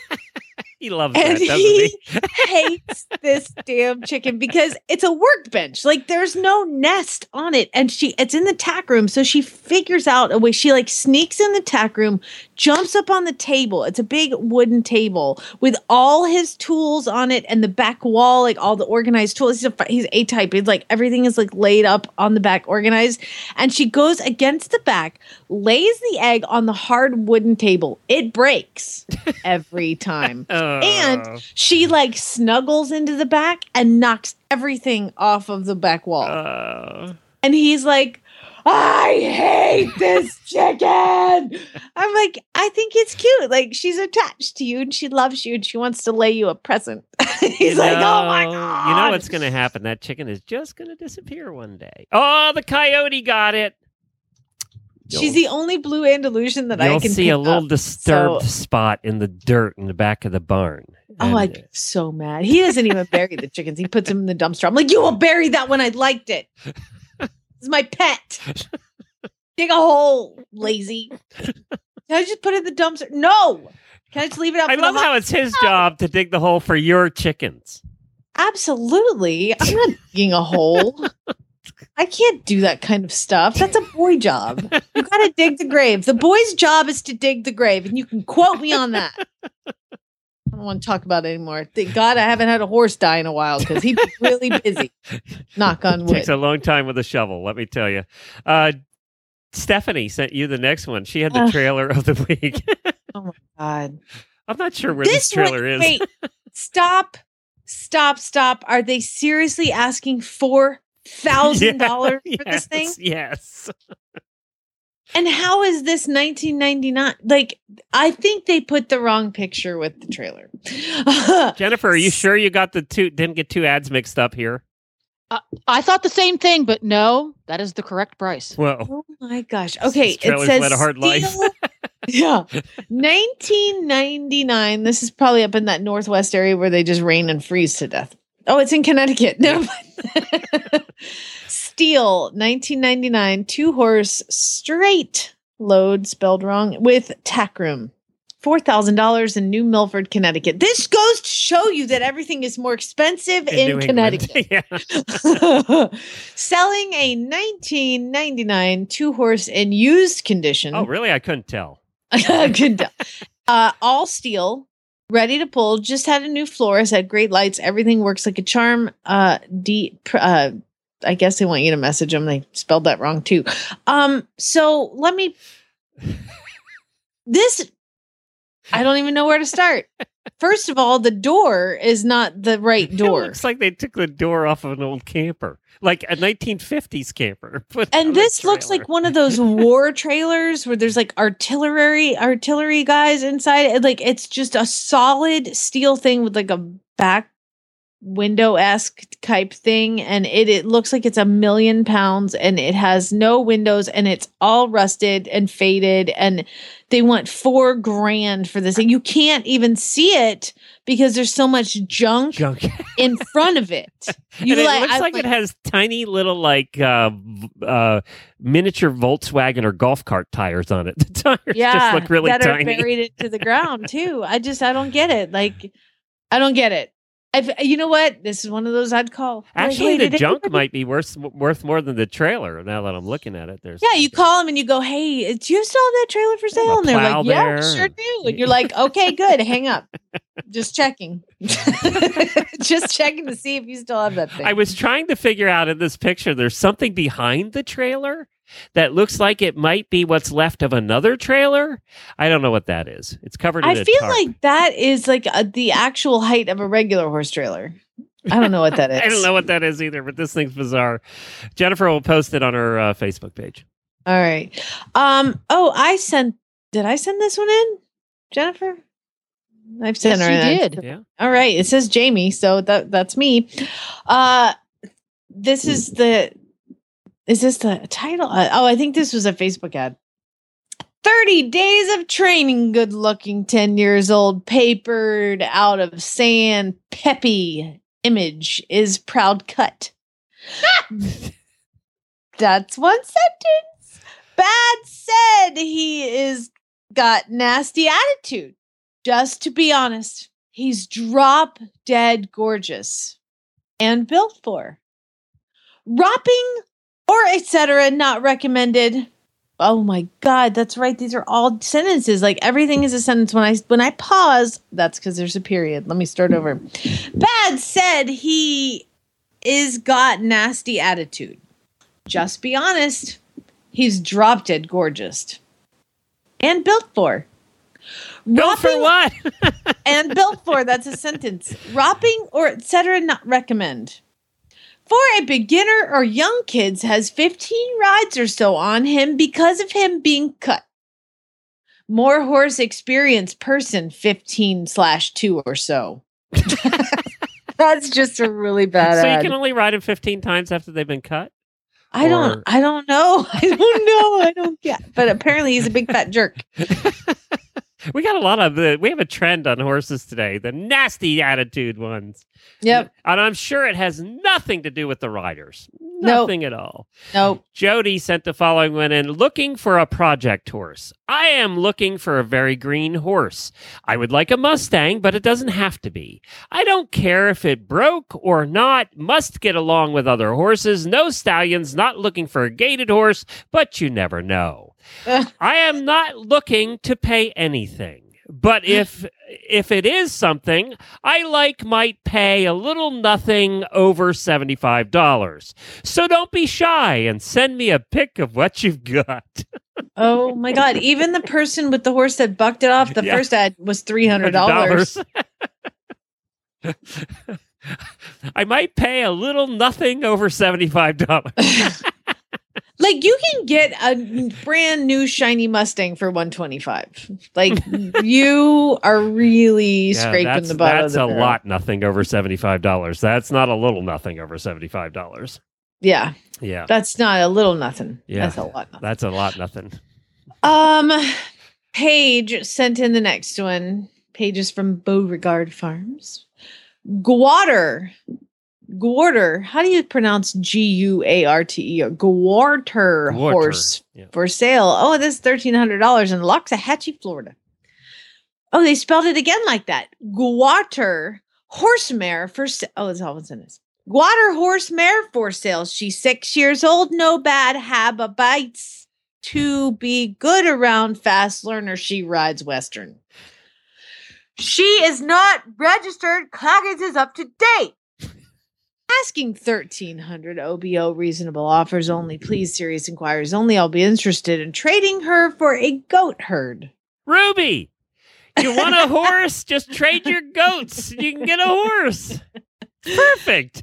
He loves And that, doesn't he he? hates this damn chicken because it's a workbench. Like there's no nest on it. And she it's in the tack room. So she figures out a way. She like sneaks in the tack room, jumps up on the table. It's a big wooden table with all his tools on it and the back wall, like all the organized tools. He's a, he's A-type. It's like everything is like laid up on the back, organized. And she goes against the back, lays the egg on the hard wooden table. It breaks every time. Oh. And she like snuggles into the back and knocks everything off of the back wall. Uh, And he's like, I hate this chicken. I'm like, I think it's cute. Like she's attached to you and she loves you and she wants to lay you a present. He's you like, know, oh my God. You know what's going to happen? That chicken is just going to disappear one day. Oh, the coyote got it. She's the only blue Andalusian that I You'll can see pick a little up. disturbed So- spot in the dirt in the back of the barn. Oh, And, I'd be so mad. He doesn't even bury the chickens. He puts them in the dumpster. I'm like, you will bury that when I liked it. It's my pet. Dig a hole, lazy. Can I just put it in the dumpster? No. Can I just leave it out I for love the how hot- it's his job to dig the hole for your chickens. Absolutely. I'm not digging a hole. I can't do that kind of stuff. That's a boy job. You got to dig the grave. The boy's job is to dig the grave, and you can quote me on that. I don't want to talk about it anymore. Thank God I haven't had a horse die in a while because he's really busy. Knock on wood. Takes a long time with a shovel, let me tell you. Uh, Stephanie sent you the next one. She had the Uh. trailer of the week. Oh my God. I'm not sure where this, trailer one, is. Wait, stop, stop, stop. Are they seriously asking four thousand dollars Yeah, for this thing? yes, Yes. And how is this nineteen ninety-nine? Like, I think they put the wrong picture with the trailer. Jennifer, are you sure you got the two? Didn't get two ads mixed up here? Uh, I thought the same thing, but no, that is the correct price. Well, Oh my gosh. Okay, This it trailer's says led a hard life. steel- yeah. nineteen ninety-nine. This is probably up in that northwest area where they just rain and freeze to death. Oh, it's in Connecticut. No. Steel, nineteen ninety-nine, two horse straight load spelled wrong with tack room. four thousand dollars in New Milford, Connecticut. This goes to show you that everything is more expensive in, New Connecticut. England. Yeah. Selling a nineteen ninety-nine two horse in used condition. Oh, really? I couldn't tell. I couldn't tell. Uh, all steel, ready to pull. Just had a new floor. Has had great lights. Everything works like a charm. Uh, D. Uh, I guess they want you to message them. They spelled that wrong too. Um, so let me. This. I don't even know where to start. First of all, the door is not the right It door. looks like they took the door off of an old camper, like a nineteen fifties camper. Put on And a this looks trailer. like one of those war trailers where there's like artillery artillery guys inside it. Like it's just a solid steel thing with like a back window-esque type thing, and it it looks like it's a million pounds, and it has no windows, and it's all rusted and faded, and they want four grand for this thing. You can't even see it because there's so much junk, junk. in front of it. You and it like- looks I like, was it has tiny little like uh, v- uh, miniature Volkswagen or golf cart tires on it. The tires just look really that tiny. are buried into the ground too. I just I don't get it. Like I don't get it. I've, you know what? This is one of those I'd call. Like, Actually, hey, the did junk anybody- might be worth worth more than the trailer. Now that I'm looking at it, there's Yeah, you call them and you go, "Hey, do you still have that trailer for sale?" And they're plow like, "Yeah, we there. sure do." And you're like, "Okay, good. Hang up. Just checking. Just checking to see if you still have that thing." I was trying to figure out in this picture. There's something behind the trailer that looks like it might be what's left of another trailer. I don't know what that is. It's covered in I a feel tarp. like that is like a, the actual height of a regular horse trailer. I don't know what that is. I don't know what that is either, but this thing's bizarre. Jennifer will post it on her uh, Facebook page. All right. Um. Oh, I sent. Did I send this one in, Jennifer? I've sent Yes, her. you in. did. Yeah. All right. It says Jamie, so that that's me. Uh, this is the. Is this the title? Uh, oh, I think this was a Facebook ad. thirty days of training, good looking, ten years old, papered out of sand, peppy image is proud cut. That's one sentence. Bad said he is got nasty attitude. Just to be honest, he's drop dead gorgeous and built for. Ropping or et cetera not recommended. Oh my God, that's right. These are all sentences. Like everything is a sentence. When I when I pause, that's because there's a period. Let me start over. Bad said he is got nasty attitude. Just be honest. He's drop dead gorgeous and built for. Built for Ropping what? and built for. That's a sentence. Ropping or et cetera not recommend. For a beginner or young kids has fifteen rides or so on him because of him being cut. More horse experience person fifteen slash two or so. That's just a really bad So you ad. can only ride them fifteen times after they've been cut? I or- don't I don't know. I don't know. I don't get. But apparently he's a big fat jerk. We got a lot of the, we have a trend on horses today, the nasty attitude ones. Yep. And I'm sure it has nothing to do with the riders. Nothing at all. Nope. Jody sent the following one in. Looking for a project horse. I am looking for a very green horse. I would like a Mustang, but it doesn't have to be. I don't care if it broke or not. Must get along with other horses. No stallions. Not looking for a gaited horse, but you never know. I am not looking to pay anything. But if if it is something I like, might pay a little nothing over seventy-five dollars. So don't be shy and send me a pic of what you've got. Oh my God. Even the person with the horse that bucked it off, the Yeah. first ad was three hundred dollars. I might pay a little nothing over seventy-five dollars. Like, you can get a brand new shiny Mustang for one twenty-five. Like, you are really Yeah, scraping that's, the bottom that's of the a barrel. lot nothing over seventy-five dollars. That's not a little nothing over seventy-five dollars. Yeah. Yeah. That's not a little nothing. Yeah. That's a lot nothing. That's a lot nothing. Um, Paige sent in the next one. Paige is from Beauregard Farms. Gwater. Gwarter. How do you pronounce G U A R T E? Or Gwarter Gwarter, horse yeah. for sale. Oh, this is thirteen hundred dollars in Loxahatchee, Florida. Oh, they spelled it again like that. Gwater horse mare for sale. Oh, it's all in this. Gwater horse mare for sale. She's six years old. No bad habit bites. To be good around fast learner. She rides Western. She is not registered. Coggins is up to date. Asking thirteen hundred O B O, reasonable offers only. Please, serious inquiries only. I'll be interested in trading her for a goat herd. Ruby, you want a horse? Just trade your goats. You can get a horse. Perfect.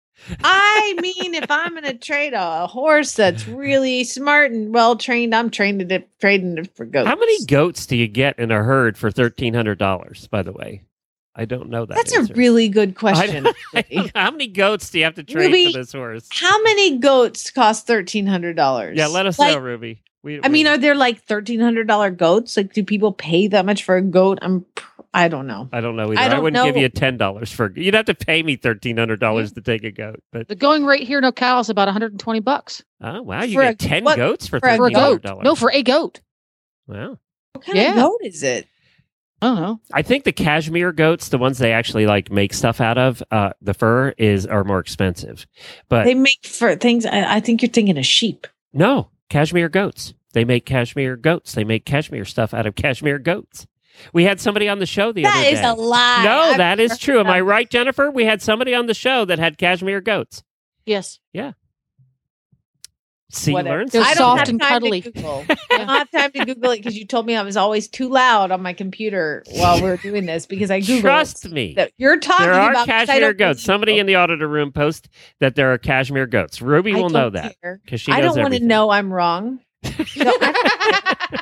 I mean, if I'm going to trade a, a horse that's really smart and well trained, I'm trained it, trading it for goats. How many goats do you get in a herd for thirteen hundred dollars, by the way? I don't know that. That's answer. a really good I question. don't- I don't- how many goats do you have to trade Ruby, for this horse? How many goats cost thirteen hundred dollars? Yeah, let us like, know, Ruby. We, I mean, we- are there like thirteen hundred dollars goats? Like, do people pay that much for a goat? I'm, I don't know. I don't know either. I I, don't wouldn't give know. you ten dollars for. You'd have to pay me thirteen hundred dollars to take a goat. But The going rate here in Ocala is about one hundred twenty bucks oh wow, you For a- get ten what- goats for for a for a thirteen hundred goat. dollars. No, for a goat. Wow. What kind Yeah. of goat is it? I don't know. I think the cashmere goats, the ones they actually like make stuff out of, uh, the fur is are more expensive. But They make for things. I, I think you're thinking of sheep. no, cashmere goats. They make cashmere goats. They make cashmere stuff out of cashmere goats. We had somebody on the show the That other day. is a lie. No, I've that is heard true. Am I that. right, Jennifer? We had somebody on the show that had cashmere goats. Yes. See, you Whatever. learn They're I something. don't soft have and time cuddly. To Google. I don't have time to Google it because you told me I was always too loud on my computer while we were doing this because I Googled Trust me. that you're talking There are about. 'cause I cashmere don't goats. believe Somebody you. in the auditor room post that there are cashmere goats. Ruby I will know don't that care. because she I knows don't want to everything. know I'm wrong. No, I-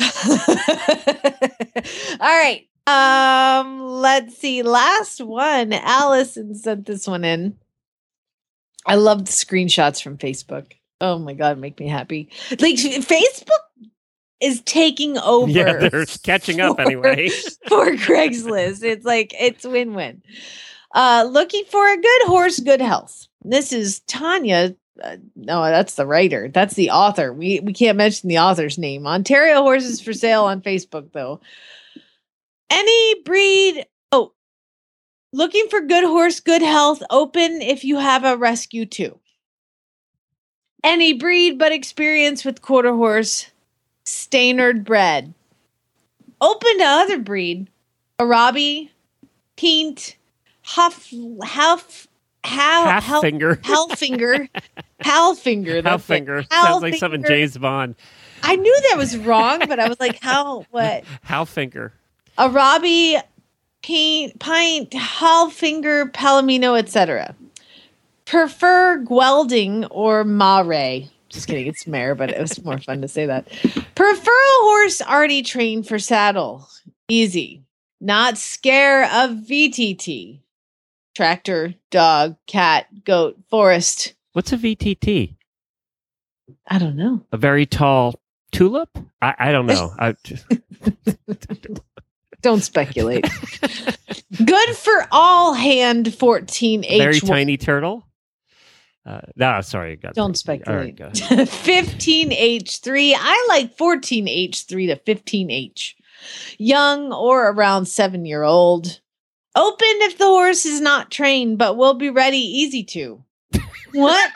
All right. Um, let's see. Last one. Allison sent this one in. I love the screenshots from Facebook. Oh my God, make me happy. Like, Facebook is taking over. Yeah, they're catching up for- anyway. for Craigslist. It's like it's win-win. Uh, looking for a good horse, good health. This is Tanya. Uh, no, that's the writer. That's the author. We we can't mention the author's name. Ontario horses for sale on Facebook, though. Any breed. Oh, looking for good horse, good health. Open if you have a rescue too. Any breed but experience with quarter horse. Steinard bred. Open to other breed. Arabi, Pint, Huff, Huff, How, Half Hel- finger. Halfinger, Halfinger. Half that's it. finger. Sounds like something Halfinger. James Bond. I knew that was wrong, but I was like, how, what? Half finger. Arabi, Pint, Pint, Halfinger, Palomino, et cetera. Prefer gelding or mare. Just kidding, it's mare, but it was more fun to say that. Prefer a horse already trained for saddle. Easy. Not scare of V T T. Tractor, dog, cat, goat, forest. What's a V T T? I don't know. A very tall tulip? I, I don't know. I just, Don't speculate. Good for all hand fourteen H one. very tiny turtle. Uh, no, sorry. I got Don't the- speculate. All right, go ahead. fifteen H three. I like fourteen H three to fifteen H. Young or around seven year old. Open if the horse is not trained, but will be ready easy to. What?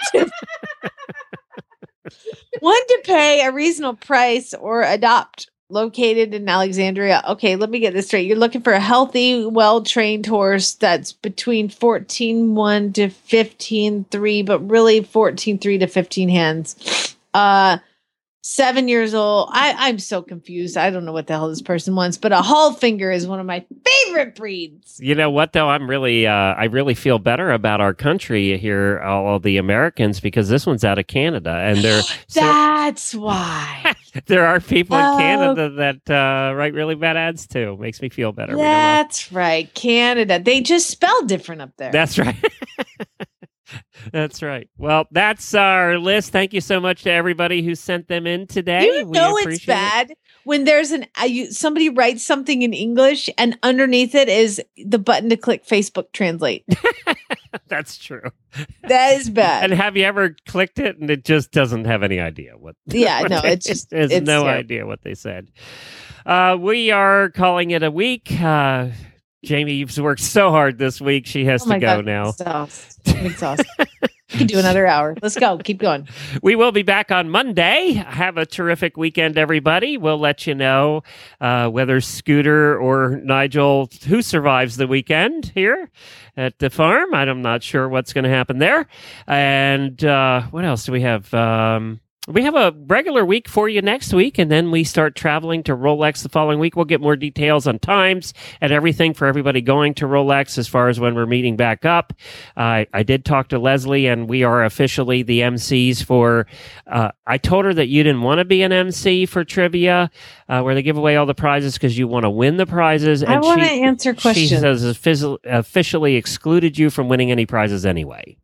Want to pay a reasonable price or adopt. Located in Alexandria. Okay, let me get this straight. You're looking for a healthy, well-trained horse that's between fourteen one to fifteen three, but really fourteen three to fifteen hands. Uh, seven years old. I, I'm so confused. I don't know what the hell this person wants, but a Hallfinger is one of my favorite breeds. You know what, though? I'm really, uh, I really feel better about our country here, all of the Americans, because this one's out of Canada, and they're so, That's why. there are people in Oh. Canada that uh, write really bad ads too. Makes me feel better. We don't know. That's right. Canada. They just spell different up there. That's right. That's right. Well, that's our list. Thank you so much to everybody who sent them in today. You We know it's appreciate it. bad when there's an uh, you, somebody writes something in English and underneath it is the button to click Facebook Translate. That's true. That is bad. And have you ever clicked it and it just doesn't have any idea what? Yeah, what no, they- it's just- it has it's no terrible. idea what they said. Uh, we are calling it a week. Uh, Jamie, you've worked so hard this week. She has Oh to my go God, now. I'm exhausted. I'm exhausted. We can do another hour. Let's go. Keep going. We will be back on Monday. Have a terrific weekend, everybody. We'll let you know uh, whether Scooter or Nigel, who survives the weekend here at the farm. I'm not sure what's going to happen there. And uh, what else do we have? Um, we have a regular week for you next week, and then we start traveling to Rolex the following week. We'll get more details on times and everything for everybody going to Rolex as far as when we're meeting back up. Uh, I did talk to Leslie, and we are officially the M Cs for. Uh, I told her that you didn't want to be an M C for trivia, uh, where they give away all the prizes because you want to win the prizes. I And want to she, answer she questions. says offici- officially excluded you from winning any prizes anyway.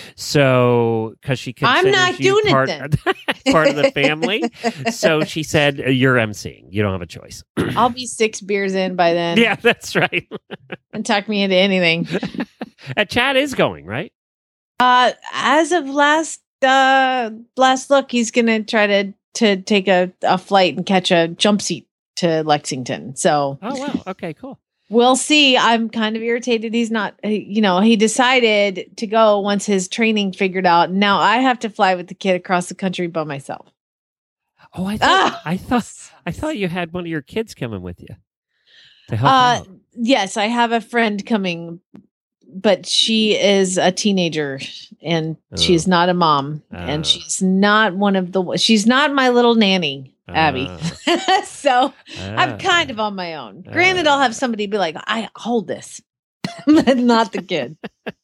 So, because she I'm considers not you doing it part, then. part of the family. So she said, you're emceeing. You don't have a choice. I'll be six beers in by then. Yeah, that's right. And talk me into anything. And Chad is going, right? Uh, as of last uh last look, he's gonna try to to take a, a flight and catch a jump seat to Lexington. So Oh, wow. Okay, cool. we'll see. I'm kind of irritated. He's not, uh, you know, he decided to go once his training figured out. Now I have to fly with the kid across the country by myself. Oh, I thought Ah! I thought I thought you had one of your kids coming with you to help Uh, out. yes, I have a friend coming, but she is a teenager and she's Oh. not a mom, Oh. and she's not one of the. She's not my little nanny, Abby. So I'm kind of on my own. Granted, I'll have somebody be like, "I hold this," but not the kid.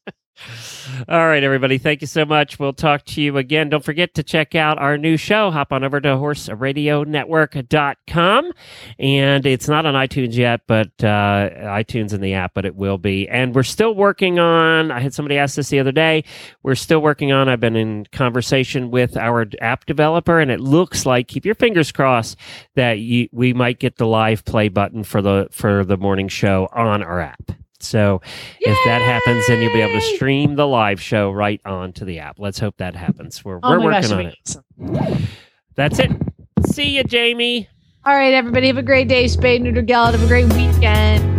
All right, everybody. Thank you so much. We'll talk to you again. Don't forget to check out our new show. Hop on over to horse radio network dot com. And it's not on iTunes yet, but uh, iTunes in the app, but it will be. And we're still working on, I had somebody ask this the other day. We're still working on, I've been in conversation with our app developer, and it looks like, keep your fingers crossed, that you, we might get the live play button for the for the morning show on our app. So if that happens, then you'll be able to stream the live show right onto the app. Let's hope that happens. We're, Oh we're my working gosh, on it'd be it. That's it. See you, Jamie. All right, everybody, have a great day. Spay, neuter, gallon. Have a great weekend.